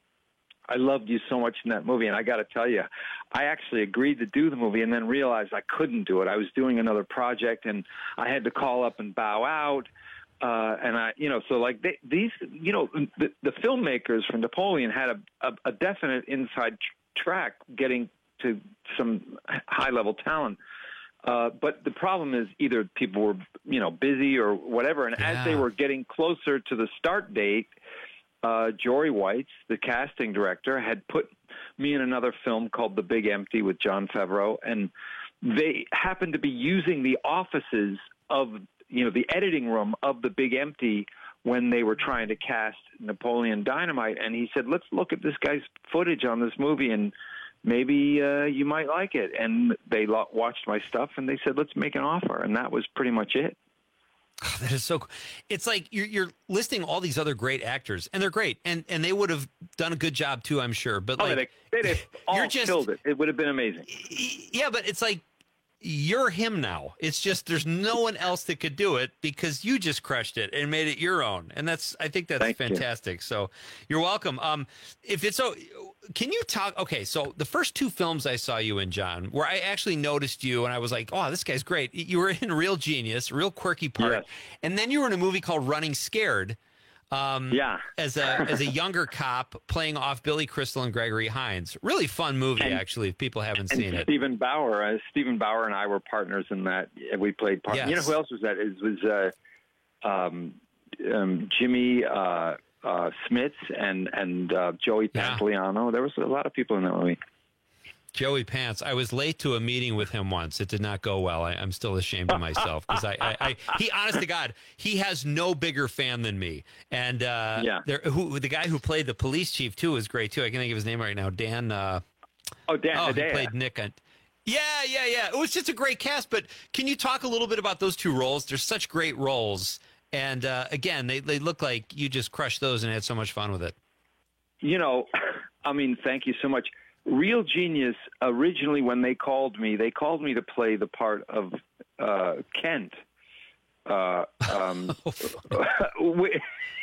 I loved you so much in that movie, and I got to tell you, I actually agreed to do the movie and then realized I couldn't do it. I was doing another project, and I had to call up and bow out. Uh, and I, you know, so like they, these, you know, the, the filmmakers from Napoleon had a, a, a definite inside tr- track getting to some high level talent. Uh, but the problem is either people were, you know, busy or whatever. And Yeah. as they were getting closer to the start date, uh, Jory Weitz, the casting director, had put me in another film called The Big Empty with Jon Favreau. And they happened to be using the offices of, you know, the editing room of The Big Empty when they were trying to cast Napoleon Dynamite. And he said, let's look at this guy's footage on this movie and maybe uh, you might like it. And they lo- watched my stuff and they said, let's make an offer. And that was pretty much it. Oh, that is so cool. It's like you're, you're listing all these other great actors, and they're great, and, and they would have done a good job too, I'm sure. But Oh, like, they, they'd have all you're just- killed it. It would have been amazing. yeah, but it's like you're him now. It's just there's no one else that could do it because you just crushed it and made it your own, and that's I think that's Thank you. fantastic. So you're welcome. Um, if it's so, can you talk? Okay, so the first two films I saw you in, John, where I actually noticed you and I was like, oh, this guy's great. You were in Real Genius, real quirky part, Yes. and then you were in a movie called Running Scared. Um, yeah, as a as a younger cop playing off Billy Crystal and Gregory Hines. Really fun movie, And- actually. If people haven't And seen it. Stephen Bauer, uh, Stephen Bauer and I were partners in that. We played part. Yes. You know who else was that? It was uh, um, um, Jimmy uh, uh, Smits and and uh, Joey Yeah. Pantoliano. There was a lot of people in that movie. Joey Pants. I was late to a meeting with him once. It did not go well. I, I'm still ashamed of myself because I, I, I, he, honest to God, he has no bigger fan than me. And uh, Yeah. there, who the guy who played the police chief too is great too. I can't think of his name right now. Dan. Uh, Oh, Dan oh, he Hedaya. played Nick. On, yeah, yeah, yeah. It was just a great cast. But can you talk a little bit about those two roles? They're such great roles. And uh, again, they, they look like you just crushed those and had so much fun with it. You know, I mean, thank you so much. Real Genius, originally when they called me, they called me to play the part of uh, Kent. Uh, um, we-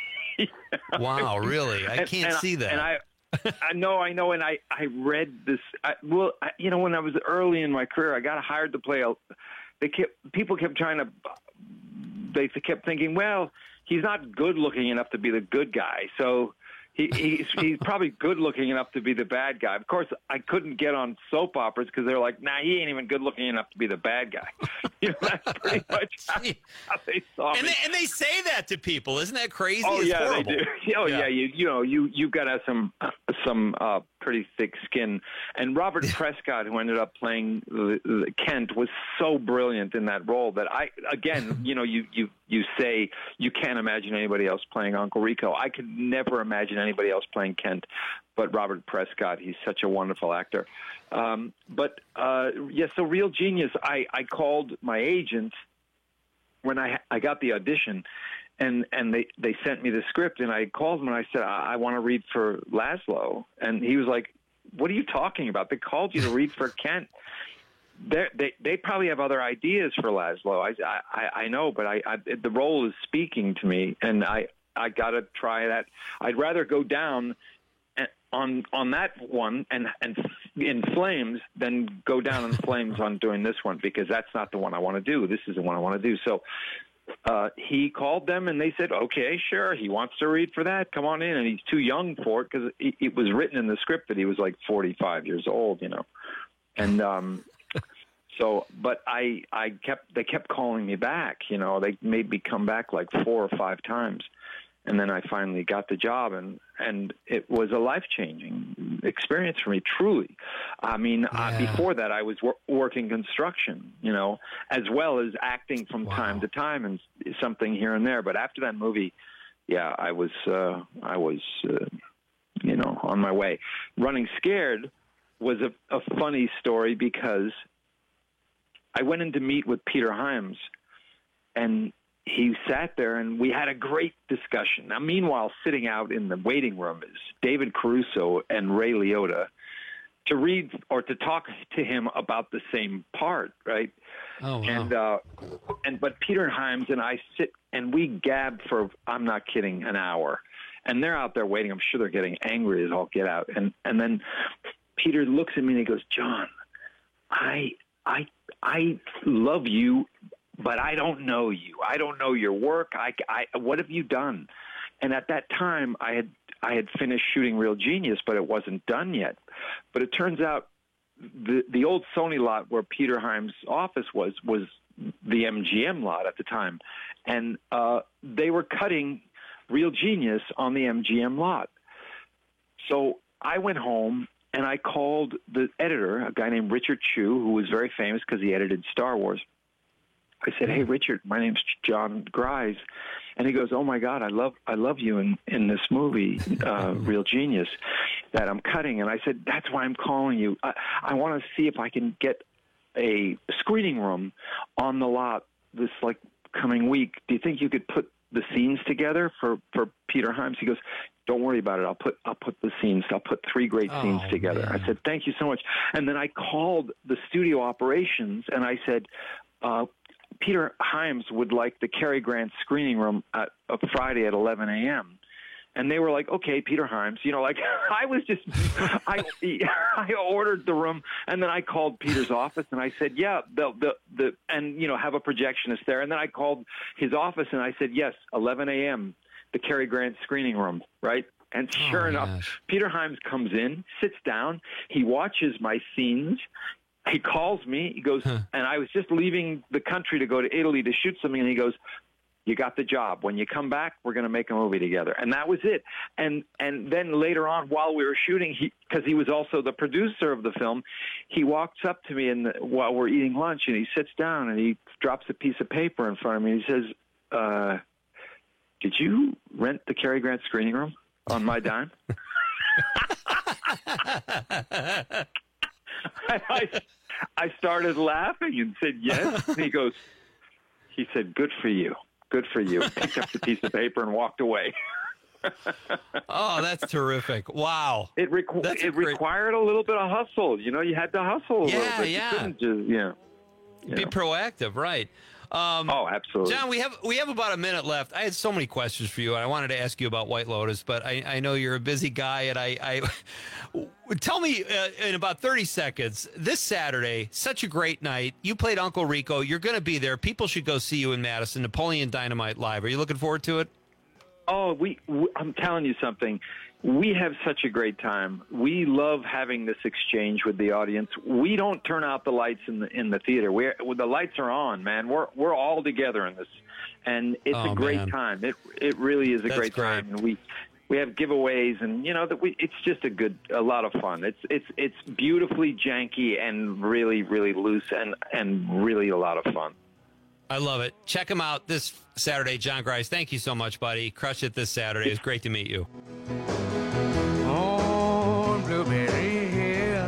Wow, really? I And- can't and see that. And I, I know, I know, and I, I read this. I, well, I, you know, when I was early in my career, I got hired to play a. They kept people kept trying to. They kept thinking, well, he's not good looking enough to be the good guy, so. He, he's, he's probably good looking enough to be the bad guy. Of course, I couldn't get on soap operas because they're like, nah, he ain't even good looking enough to be the bad guy. You know, that's pretty much how, how they saw and me. they, and they say that to people. Isn't that crazy? Oh It's yeah, horrible. they do. Oh yeah, Yeah. you you know you you got to have some some uh, pretty thick skin. And Robert Prescott, who ended up playing the, the Kent, was so brilliant in that role that I again, you know, you you you say you can't imagine anybody else playing Uncle Rico. I could never imagine anybody else playing Kent, but Robert Prescott. He's such a wonderful actor. Um, but uh, yeah, so Real Genius. I I called my agent when I I got the audition. And and they, they sent me the script, and I called him and I said, I, I want to read for Laszlo. And he was like, what are you talking about? They called you to read for Kent. They're, they they probably have other ideas for Laszlo. I I, I know, but I, I the role is speaking to me, and I I got to try that. I'd rather go down on on that one and and in flames than go down in flames on doing this one, because that's not the one I want to do. This is the one I want to do. So. Uh, he called them and they said, okay, sure. He wants to read for that. Come on in. And he's too young for it because it, it was written in the script that he was like forty-five years old, you know? And, um, so, but I, I kept, they kept calling me back, you know, they made me come back like four or five times. And then I finally got the job, and, and it was a life-changing experience for me, truly. I mean, Yeah. uh, before that, I was wor- working construction, you know, as well as acting from Wow. time to time and s- something here and there. But after that movie, yeah, I was, uh, I was, uh, you know, on my way. Running Scared was a, a funny story because I went in to meet with Peter Hyams, and he sat there and we had a great discussion. Now, meanwhile, sitting out in the waiting room is David Caruso and Ray Liotta to read or to talk to him about the same part, right? Oh, wow. And, uh, and, but Peter Hyams and I sit and we gab for, I'm not kidding, an hour. And they're out there waiting. I'm sure they're getting angry as all get out. And, and then Peter looks at me and he goes, John, I, I, I love you, but I don't know you. I don't know your work. I, I, what have you done? And at that time, I had I had finished shooting Real Genius, but it wasn't done yet. But it turns out the the old Sony lot where Peter Hyams' office was was the M G M lot at the time, and uh, they were cutting Real Genius on the M G M lot. So I went home and I called the editor, a guy named Richard Chu, who was very famous because he edited Star Wars. I said, "Hey, Richard, my name's John Grise," and he goes, "Oh my God, I love I love you in in this movie, uh, Real Genius, that I'm cutting." And I said, "That's why I'm calling you. I, I want to see if I can get a screening room on the lot this like coming week. Do you think you could put the scenes together for for Peter Hyams?" He goes, "Don't worry about it. I'll put I'll put the scenes. I'll put three great Oh, scenes together." man. I said, "Thank you so much." And then I called the studio operations and I said, uh, "Peter Hyams would like the Cary Grant screening room at uh, Friday at eleven a.m." And they were like, "Okay, Peter Hyams." You know, like I was just, I I ordered the room, and then I called Peter's office, and I said, "Yeah, the the the," and you know, have a projectionist there. And then I called his office, and I said, "Yes, eleven a.m. the Cary Grant screening room, right?" And sure Oh, enough, gosh. Peter Hyams comes in, sits down, he watches my scenes. He calls me. He goes, and I was just leaving the country to go to Italy to shoot something, and he goes, "You got the job. When you come back, we're going to make a movie together." And that was it. And and then later on, while we were shooting, he because he was also the producer of the film, he walks up to me in the, while we're eating lunch, and he sits down and he drops a piece of paper in front of me. And he says, uh, "Did you rent the Cary Grant screening room on my dime?" I, I started laughing and said, "Yes." And he goes, he said, "Good for you. Good for you." Picked up the piece of paper and walked away. Oh, that's terrific. Wow. It, requ- That's a it great- required a little bit of hustle. You know, you had to hustle a Yeah, little bit. yeah. You couldn't just, yeah. You Be know. proactive, right? Um, oh, absolutely. John, we have we have about a minute left. I had so many questions for you, and I wanted to ask you about White Lotus, but I, I know you're a busy guy, and I, I tell me uh, in about thirty seconds. This Saturday, such a great night. You played Uncle Rico. You're going to be there. People should go see you in Madison. Napoleon Dynamite live. Are you looking forward to it? Oh, we, we I'm telling you something. We have such a great time. We love having this exchange with the audience. We don't turn out the lights in the in the theater. We're the lights are on, man. We're we're all together in this, and it's Oh, a great man. time. It it really is a That's great, great. time. And we we have giveaways, and you know that we it's just a good a lot of fun. It's it's it's beautifully janky and really really loose and and really a lot of fun. I love it. Check him out this Saturday, John Grice. Thank you so much, buddy. Crush it this Saturday. It was great to meet you. On Blueberry Hill,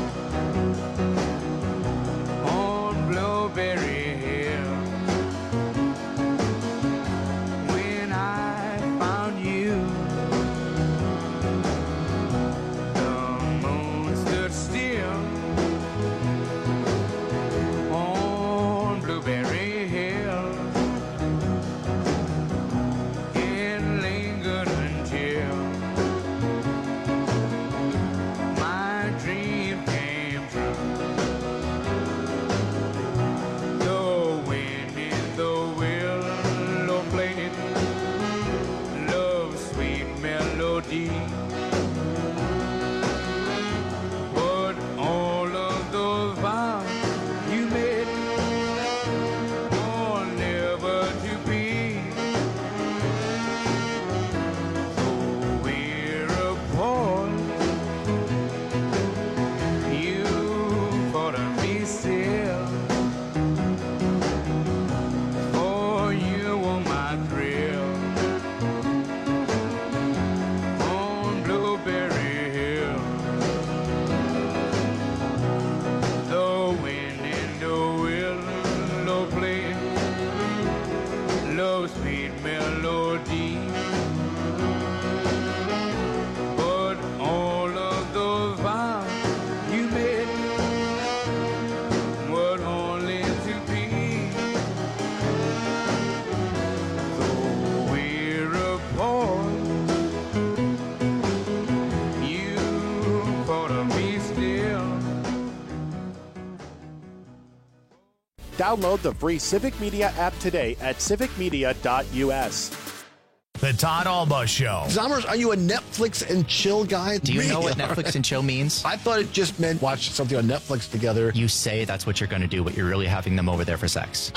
on Blueberry Hill, when I found you, the moon stood still. On Blueberry Hill, it lingered until my dream came true. The wind in the willow played love's sweet melody. But all of those vows you made are never to be. So we're apart. You thought of me still, for you were my thrill. On Blueberry Hill, the wind in the willow played love's sweet melody. But all of those vows you made were only to be. So we're apart. You thought of me still. Download the free Civic Media app today at civic media dot u s. The Todd Alba Show. Zommers, are you a Netflix and chill guy? Do you know what Netflix and chill means? I thought it just meant watch something on Netflix together. You say that's what you're going to do, but you're really having them over there for sex.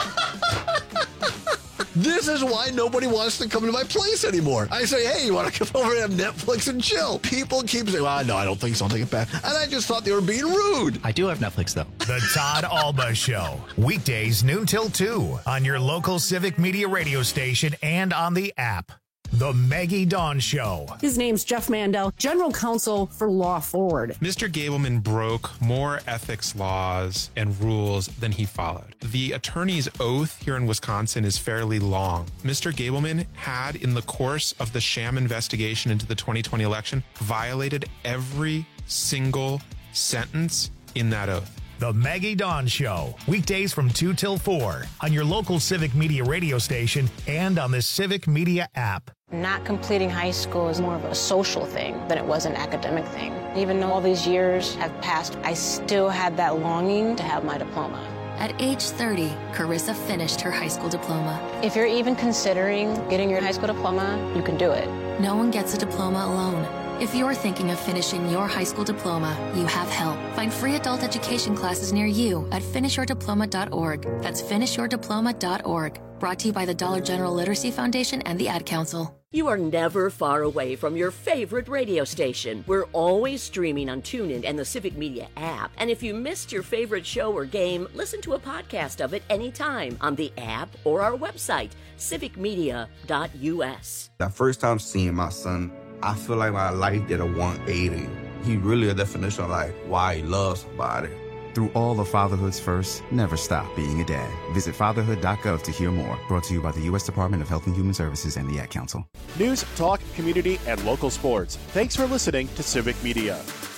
This is why nobody wants to come to my place anymore. I say, hey, you want to come over and have Netflix and chill? People keep saying, well, no, I don't think so. I'll take it back. And I just thought they were being rude. I do have Netflix, though. The Todd Alba Show. Weekdays noon till two on your local Civic Media radio station and on the app. The Maggie Dawn Show. His name's Jeff Mandel, General Counsel for Law Forward. Mister Gableman broke more ethics laws and rules than he followed. The attorney's oath here in Wisconsin is fairly long. Mister Gableman had, in the course of the sham investigation into the twenty twenty election, violated every single sentence in that oath. The Maggie Dawn Show. Weekdays from two till four on your local Civic Media radio station and on the Civic Media app. Not completing high school is more of a social thing than it was an academic thing. Even though all these years have passed, I still had that longing to have my diploma. At age thirty, Carissa finished her high school diploma. If you're even considering getting your high school diploma, you can do it. No one gets a diploma alone. If you're thinking of finishing your high school diploma, you have help. Find free adult education classes near you at finish your diploma dot org. That's finish your diploma dot org. Brought to you by the Dollar General Literacy Foundation and the Ad Council. You are never far away from your favorite radio station. We're always streaming on TuneIn and the Civic Media app. And if you missed your favorite show or game, listen to a podcast of it anytime on the app or our website, civic media dot u s. That first time seeing my son, I feel like my life did a one eighty. He really a definition of like why he loves somebody. Through all of fatherhood's first, never stop being a dad. Visit fatherhood dot gov to hear more. Brought to you by the U S Department of Health and Human Services and the Ad Council. News, talk, community, and local sports. Thanks for listening to Civic Media.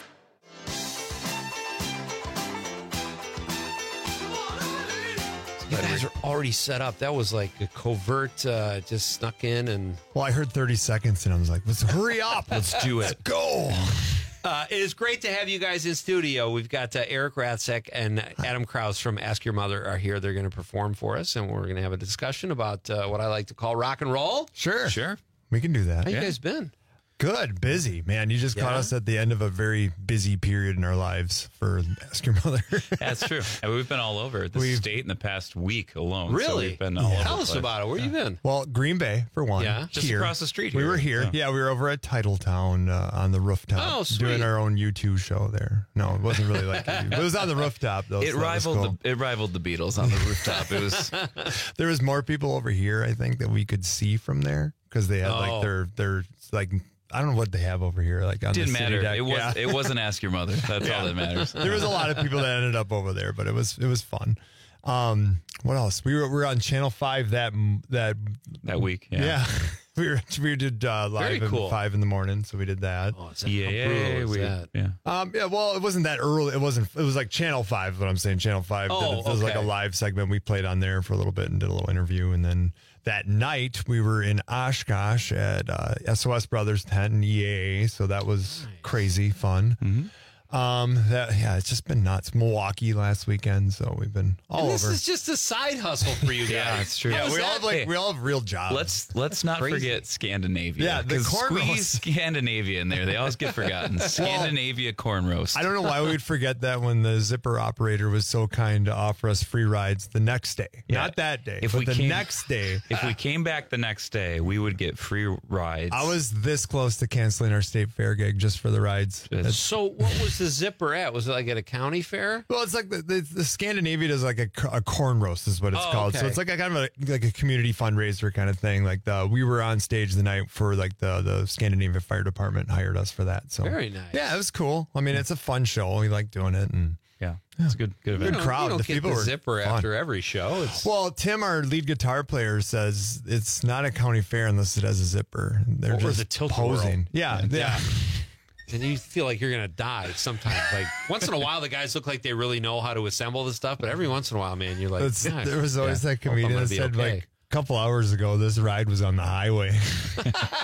You guys are already set up. That was like a covert, uh, just snuck in and. Well, I heard thirty seconds and I was like, let's hurry up. Let's do it. Let's go. Uh, it is great to have you guys in studio. We've got uh, Eric Ratzek and Adam Krause from Ask Your Mother are here. They're going to perform for us, and we're going to have a discussion about uh, what I like to call rock and roll. Sure. Sure. We can do that. How yeah. you guys been? Good, busy, man. You just yeah. caught us at the end of a very busy period in our lives for Ask Your Mother. That's true. And we've been all over the we've, state in the past week alone. Really? So we've been all yeah. over Tell us place. about it. Where yeah. you been? Well, Green Bay, for one. Yeah. Just here. across the street here. We were here. Yeah, yeah we were over at Titletown uh, on the rooftop. Oh, sweet. Doing our own U two show there. No, it wasn't really like a U two. It was on the rooftop, though. It so rivaled cool. the it rivaled the Beatles on the rooftop. It was There was more people over here, I think, that we could see from there because they had oh. like their, their like, I don't know what they have over here. Like on didn't the city matter. deck. It was yeah. it wasn't Ask Your Mother. That's yeah. all that matters. There was a lot of people that ended up over there, but it was it was fun. Um, what else? We were we were on Channel Five that that that week. Yeah, yeah. we were we did uh, live at cool. five in the morning, so we did that. Oh, it's that yeah, yeah, we, that? yeah. Um, yeah. Well, it wasn't that early. It wasn't. It was like Channel Five. What I'm saying, Channel Five. Oh, it was okay. like a live segment. We played on there for a little bit and did a little interview, and then that night we were in Oshkosh at uh, S O S Brothers tent and E A A. So that was nice. Crazy fun. Mm-hmm. Um, that, yeah, it's just been nuts. Milwaukee last weekend, so we've been all and this over. This is just a side hustle for you guys. Yeah, it's true. Yeah, we all have like hey, we all have real jobs. Let's let's not Crazy. forget Scandinavia. Yeah, the corn squeeze roast. Scandinavia in there. They always get forgotten. Scandinavia corn roast. I don't know why we would forget that when the zipper operator was so kind to offer us free rides the next day. Yeah. Not that day, if but we the came, next day. If we came back the next day, we would get free rides. I was this close to canceling our state fair gig just for the rides. So what was the zipper at? Was it like at a county fair? Well, it's like the, the, the Scandinavia does like a, a corn roast is what it's oh, called. Okay. So it's like a kind of a, like a community fundraiser kind of thing. Like the we were on stage the night for like the the Scandinavia Fire Department hired us for that. So very nice. Yeah, it was cool. I mean, it's a fun show. We like doing it, and yeah, it's a good good event. Good crowd. You don't the get people the were zipper fun. After every show. It's... Well, Tim, our lead guitar player, says it's not a county fair unless it has a zipper. They're or just the tilt posing. Yeah, yeah. yeah. And you feel like you're going to die sometimes. Like once in a while, the guys look like they really know how to assemble this stuff, but every once in a while, man, you're like, yeah, there was always yeah, that comedian that said, okay. like, a couple hours ago, this ride was on the highway.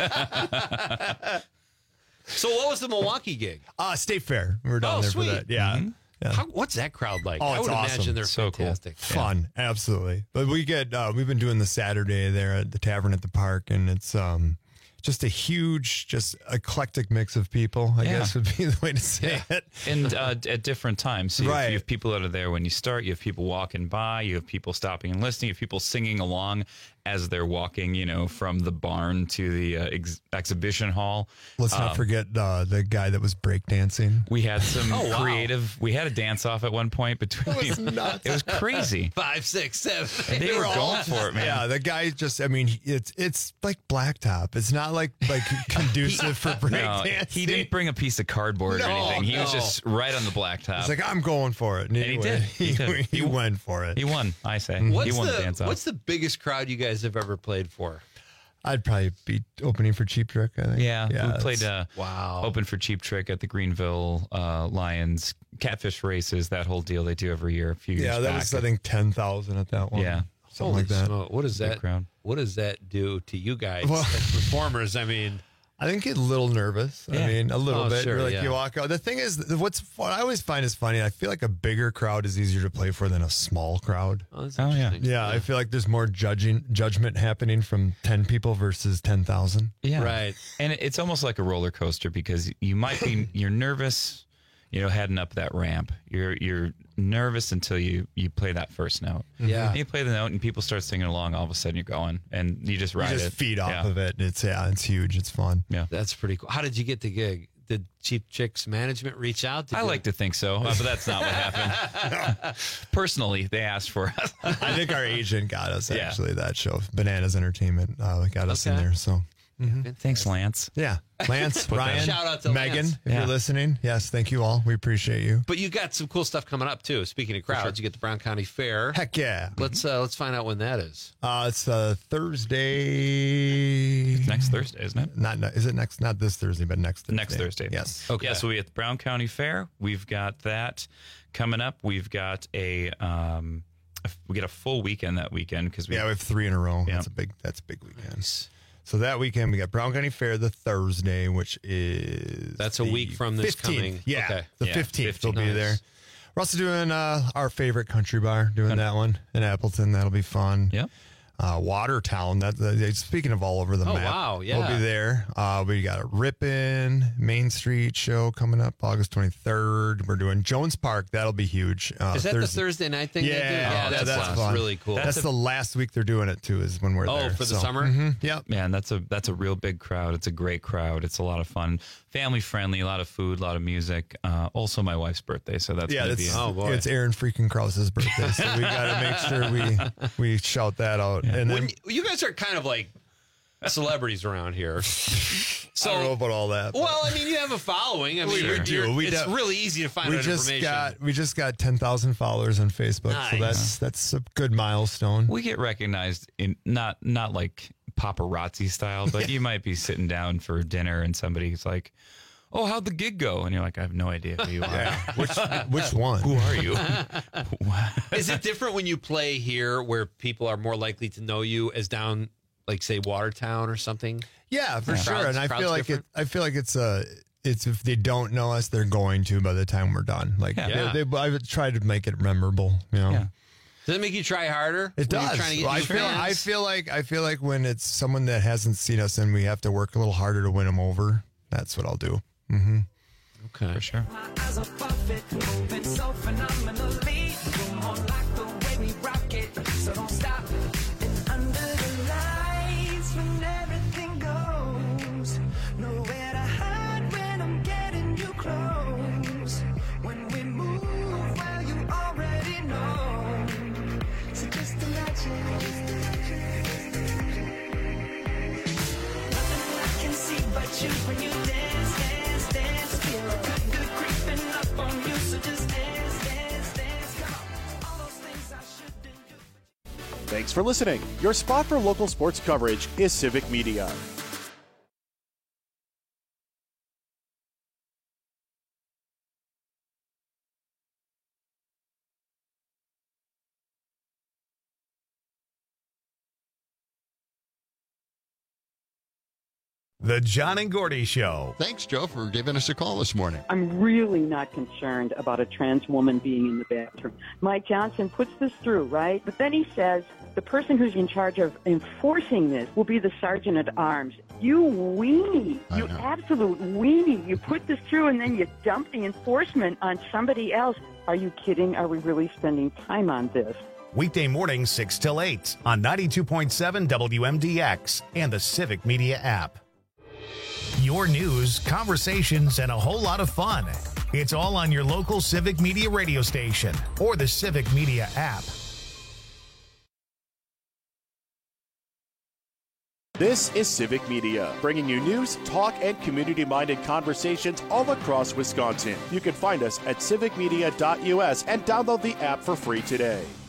So what was the Milwaukee gig? Uh, State Fair. We were down oh, there sweet. for that. Yeah. Mm-hmm. Yeah. How, what's that crowd like? Oh, I it's would awesome. imagine they're So fantastic. Cool. Fun, absolutely. But we get uh, we've been doing the Saturday there at the Tavern at the Park, and it's um just a huge, just eclectic mix of people, I Yeah. guess would be the way to say Yeah. it. And uh, at different times. So you, Right. have, you have people that are there when you start. You have people walking by. You have people stopping and listening. You have people singing along as they're walking, you know, from the barn to the uh, ex- exhibition hall. Let's not Um, forget uh, the guy that was breakdancing. We had some Oh, wow. creative. We had a dance off at one point between. It was nuts. It was crazy. Five, six, seven. They, They were, were all going for it, man. Yeah, the guy just, I mean, it's it's like blacktop. It's not like like conducive for No, breakdancing. he didn't bring a piece of cardboard or No, anything. He was no. just right on the blacktop. It's like, I'm going for it. And he anyway, did. He He, did. he went for it. he won, I say. What's he won the, the dance off. what's the biggest crowd you guys have ever played for? I'd probably be opening for Cheap Trick, I think. Yeah, we that's- played uh, Wow. Open for Cheap Trick at the Greenville uh, Lions catfish races. That whole deal they do every year. A few years Yeah, that back. was, I think, ten thousand at that one. Yeah. Something Holy like that. smoke. What does Big that crowd. What does that do to you guys Well- as performers? I mean, I think get a little nervous. Yeah. I mean, a little Oh, bit. sure, like yeah. you walk out. The thing is, what's what I always find is funny. I feel like a bigger crowd is easier to play for than a small crowd. oh, that's Oh, yeah. interesting. Yeah, I feel like there's more judging judgment happening from ten people versus ten thousand. Yeah. Right. And it- it's almost like a roller coaster because you might be you're nervous, you know, heading up that ramp. You're you're nervous until you you play that first note. Yeah. And you play the note and people start singing along. All of a sudden you're going and you just You ride just it. feed off Yeah. of it. It's yeah, it's huge. It's fun. Yeah. That's pretty cool. How did you get the gig? Did Cheap Chicks management reach out? Did I you- like to think so, uh, but that's not what happened. Personally, they asked for us. I think our agent got us Yeah. actually that show. Bananas Entertainment uh, got us in Okay. there. So Thanks, Lance. yeah, Lance, Put that- Ryan, Shout out to Megan, Lance. if Yeah. you're listening. Yes, thank you all. We appreciate you. But you got some cool stuff coming up too. Speaking of crowds, you get the Brown County Fair. Heck yeah. Let's uh, let's find out when that is. Uh, it's uh, Thursday. Next Thursday, isn't it? Not, not is it next? Not this Thursday, but next Thursday. Next Thursday. Yes. Okay. Yeah, so we at the Brown County Fair. We've got that coming up. We've got a um, a- we get a full weekend that weekend because we Yeah, we have three in a row. Yeah. That's a big. That's a big weekend. So that weekend we got Brown County Fair the Thursday, which is That's a the week from this fifteenth. coming- Yeah, okay. the Yeah, fifteenth. We'll fifteenth. be Nice. there. We're also doing uh, our favorite country bar, doing that one in Appleton. That'll be fun. Yep. Uh, Watertown. That uh, speaking of all over the Oh, map. wow, yeah. We'll be there. Uh, we got a Ripon Main Street show coming up August twenty-third. We're doing Jones Park. That'll be huge. Uh, Is that Thursday- the Thursday night thing? Yeah, they do? yeah, that's, that's, that's fun. really cool. That's, That's a- the last week they're doing it too. Is when we're Oh, there for the summer? mhm, yep. Man, that's a that's a real big crowd. It's a great crowd. It's a lot of fun, family friendly, a lot of food, a lot of music. Uh, also, my wife's birthday, so that's Yeah, gonna that's, be. Oh, boy. it's Aaron freaking Krause's birthday, so we got to make sure we we shout that out. And then When you guys are kind of like celebrities around here. So, I don't know about all that. but well, I mean, you have a following. I mean, We you're, do. you're- We it's do. really easy to find we out just information. got we just got ten thousand followers on Facebook, Nice. so that's that's a good milestone. We get recognized in not not like paparazzi style, but you might be sitting down for dinner and somebody's like, "Oh, how'd the gig go?" And you're like, "I have no idea who you are. which which one? Who are you?" Is it different when you play here where people are more likely to know you as down, like, say, Watertown or something? Yeah, for Yeah. sure. Crowds- and I crowds feel like it. different? I feel like it's a. It's if they don't know us, they're going to by the time we're done. Like Yeah. they, they, I would try to make it memorable. You know. Yeah. Does it make you try harder? It when you're does. Trying to get Well, I new feel. fans? I feel like. I feel like when it's someone that hasn't seen us and we have to work a little harder to win them over. That's what I'll do. Mm-hmm. Okay. For sure. Eyes are perfect, moving so phenomenally. You're more like the way we rock it, so don't stop. And under the lights, when everything goes, nowhere to hide when I'm getting you close. When we move, well, you already know. So just imagine. Nothing I can see but you when you dance, dance, dance. Feel a good, good creeping up on you. So just dance, dance, dance. Come on. All those things I shouldn't do. Thanks for listening. Your spot for local sports coverage is Civic Media. The John and Gordy Show. Thanks, Joe, for giving us a call this morning. I'm really not concerned about a trans woman being in the bathroom. Mike Johnson puts this through, right? But then he says the person who's in charge of enforcing this will be the sergeant at arms. You weenie. You absolute weenie. You put this through and then you dump the enforcement on somebody else. Are you kidding? Are we really spending time on this? Weekday mornings, six till eight on ninety-two point seven W M D X and the Civic Media app. Your news, conversations, and a whole lot of fun. It's all on your local Civic Media radio station or the Civic Media app. This is Civic Media, bringing you news, talk, and community-minded conversations all across Wisconsin. You can find us at civic media dot U S and download the app for free today.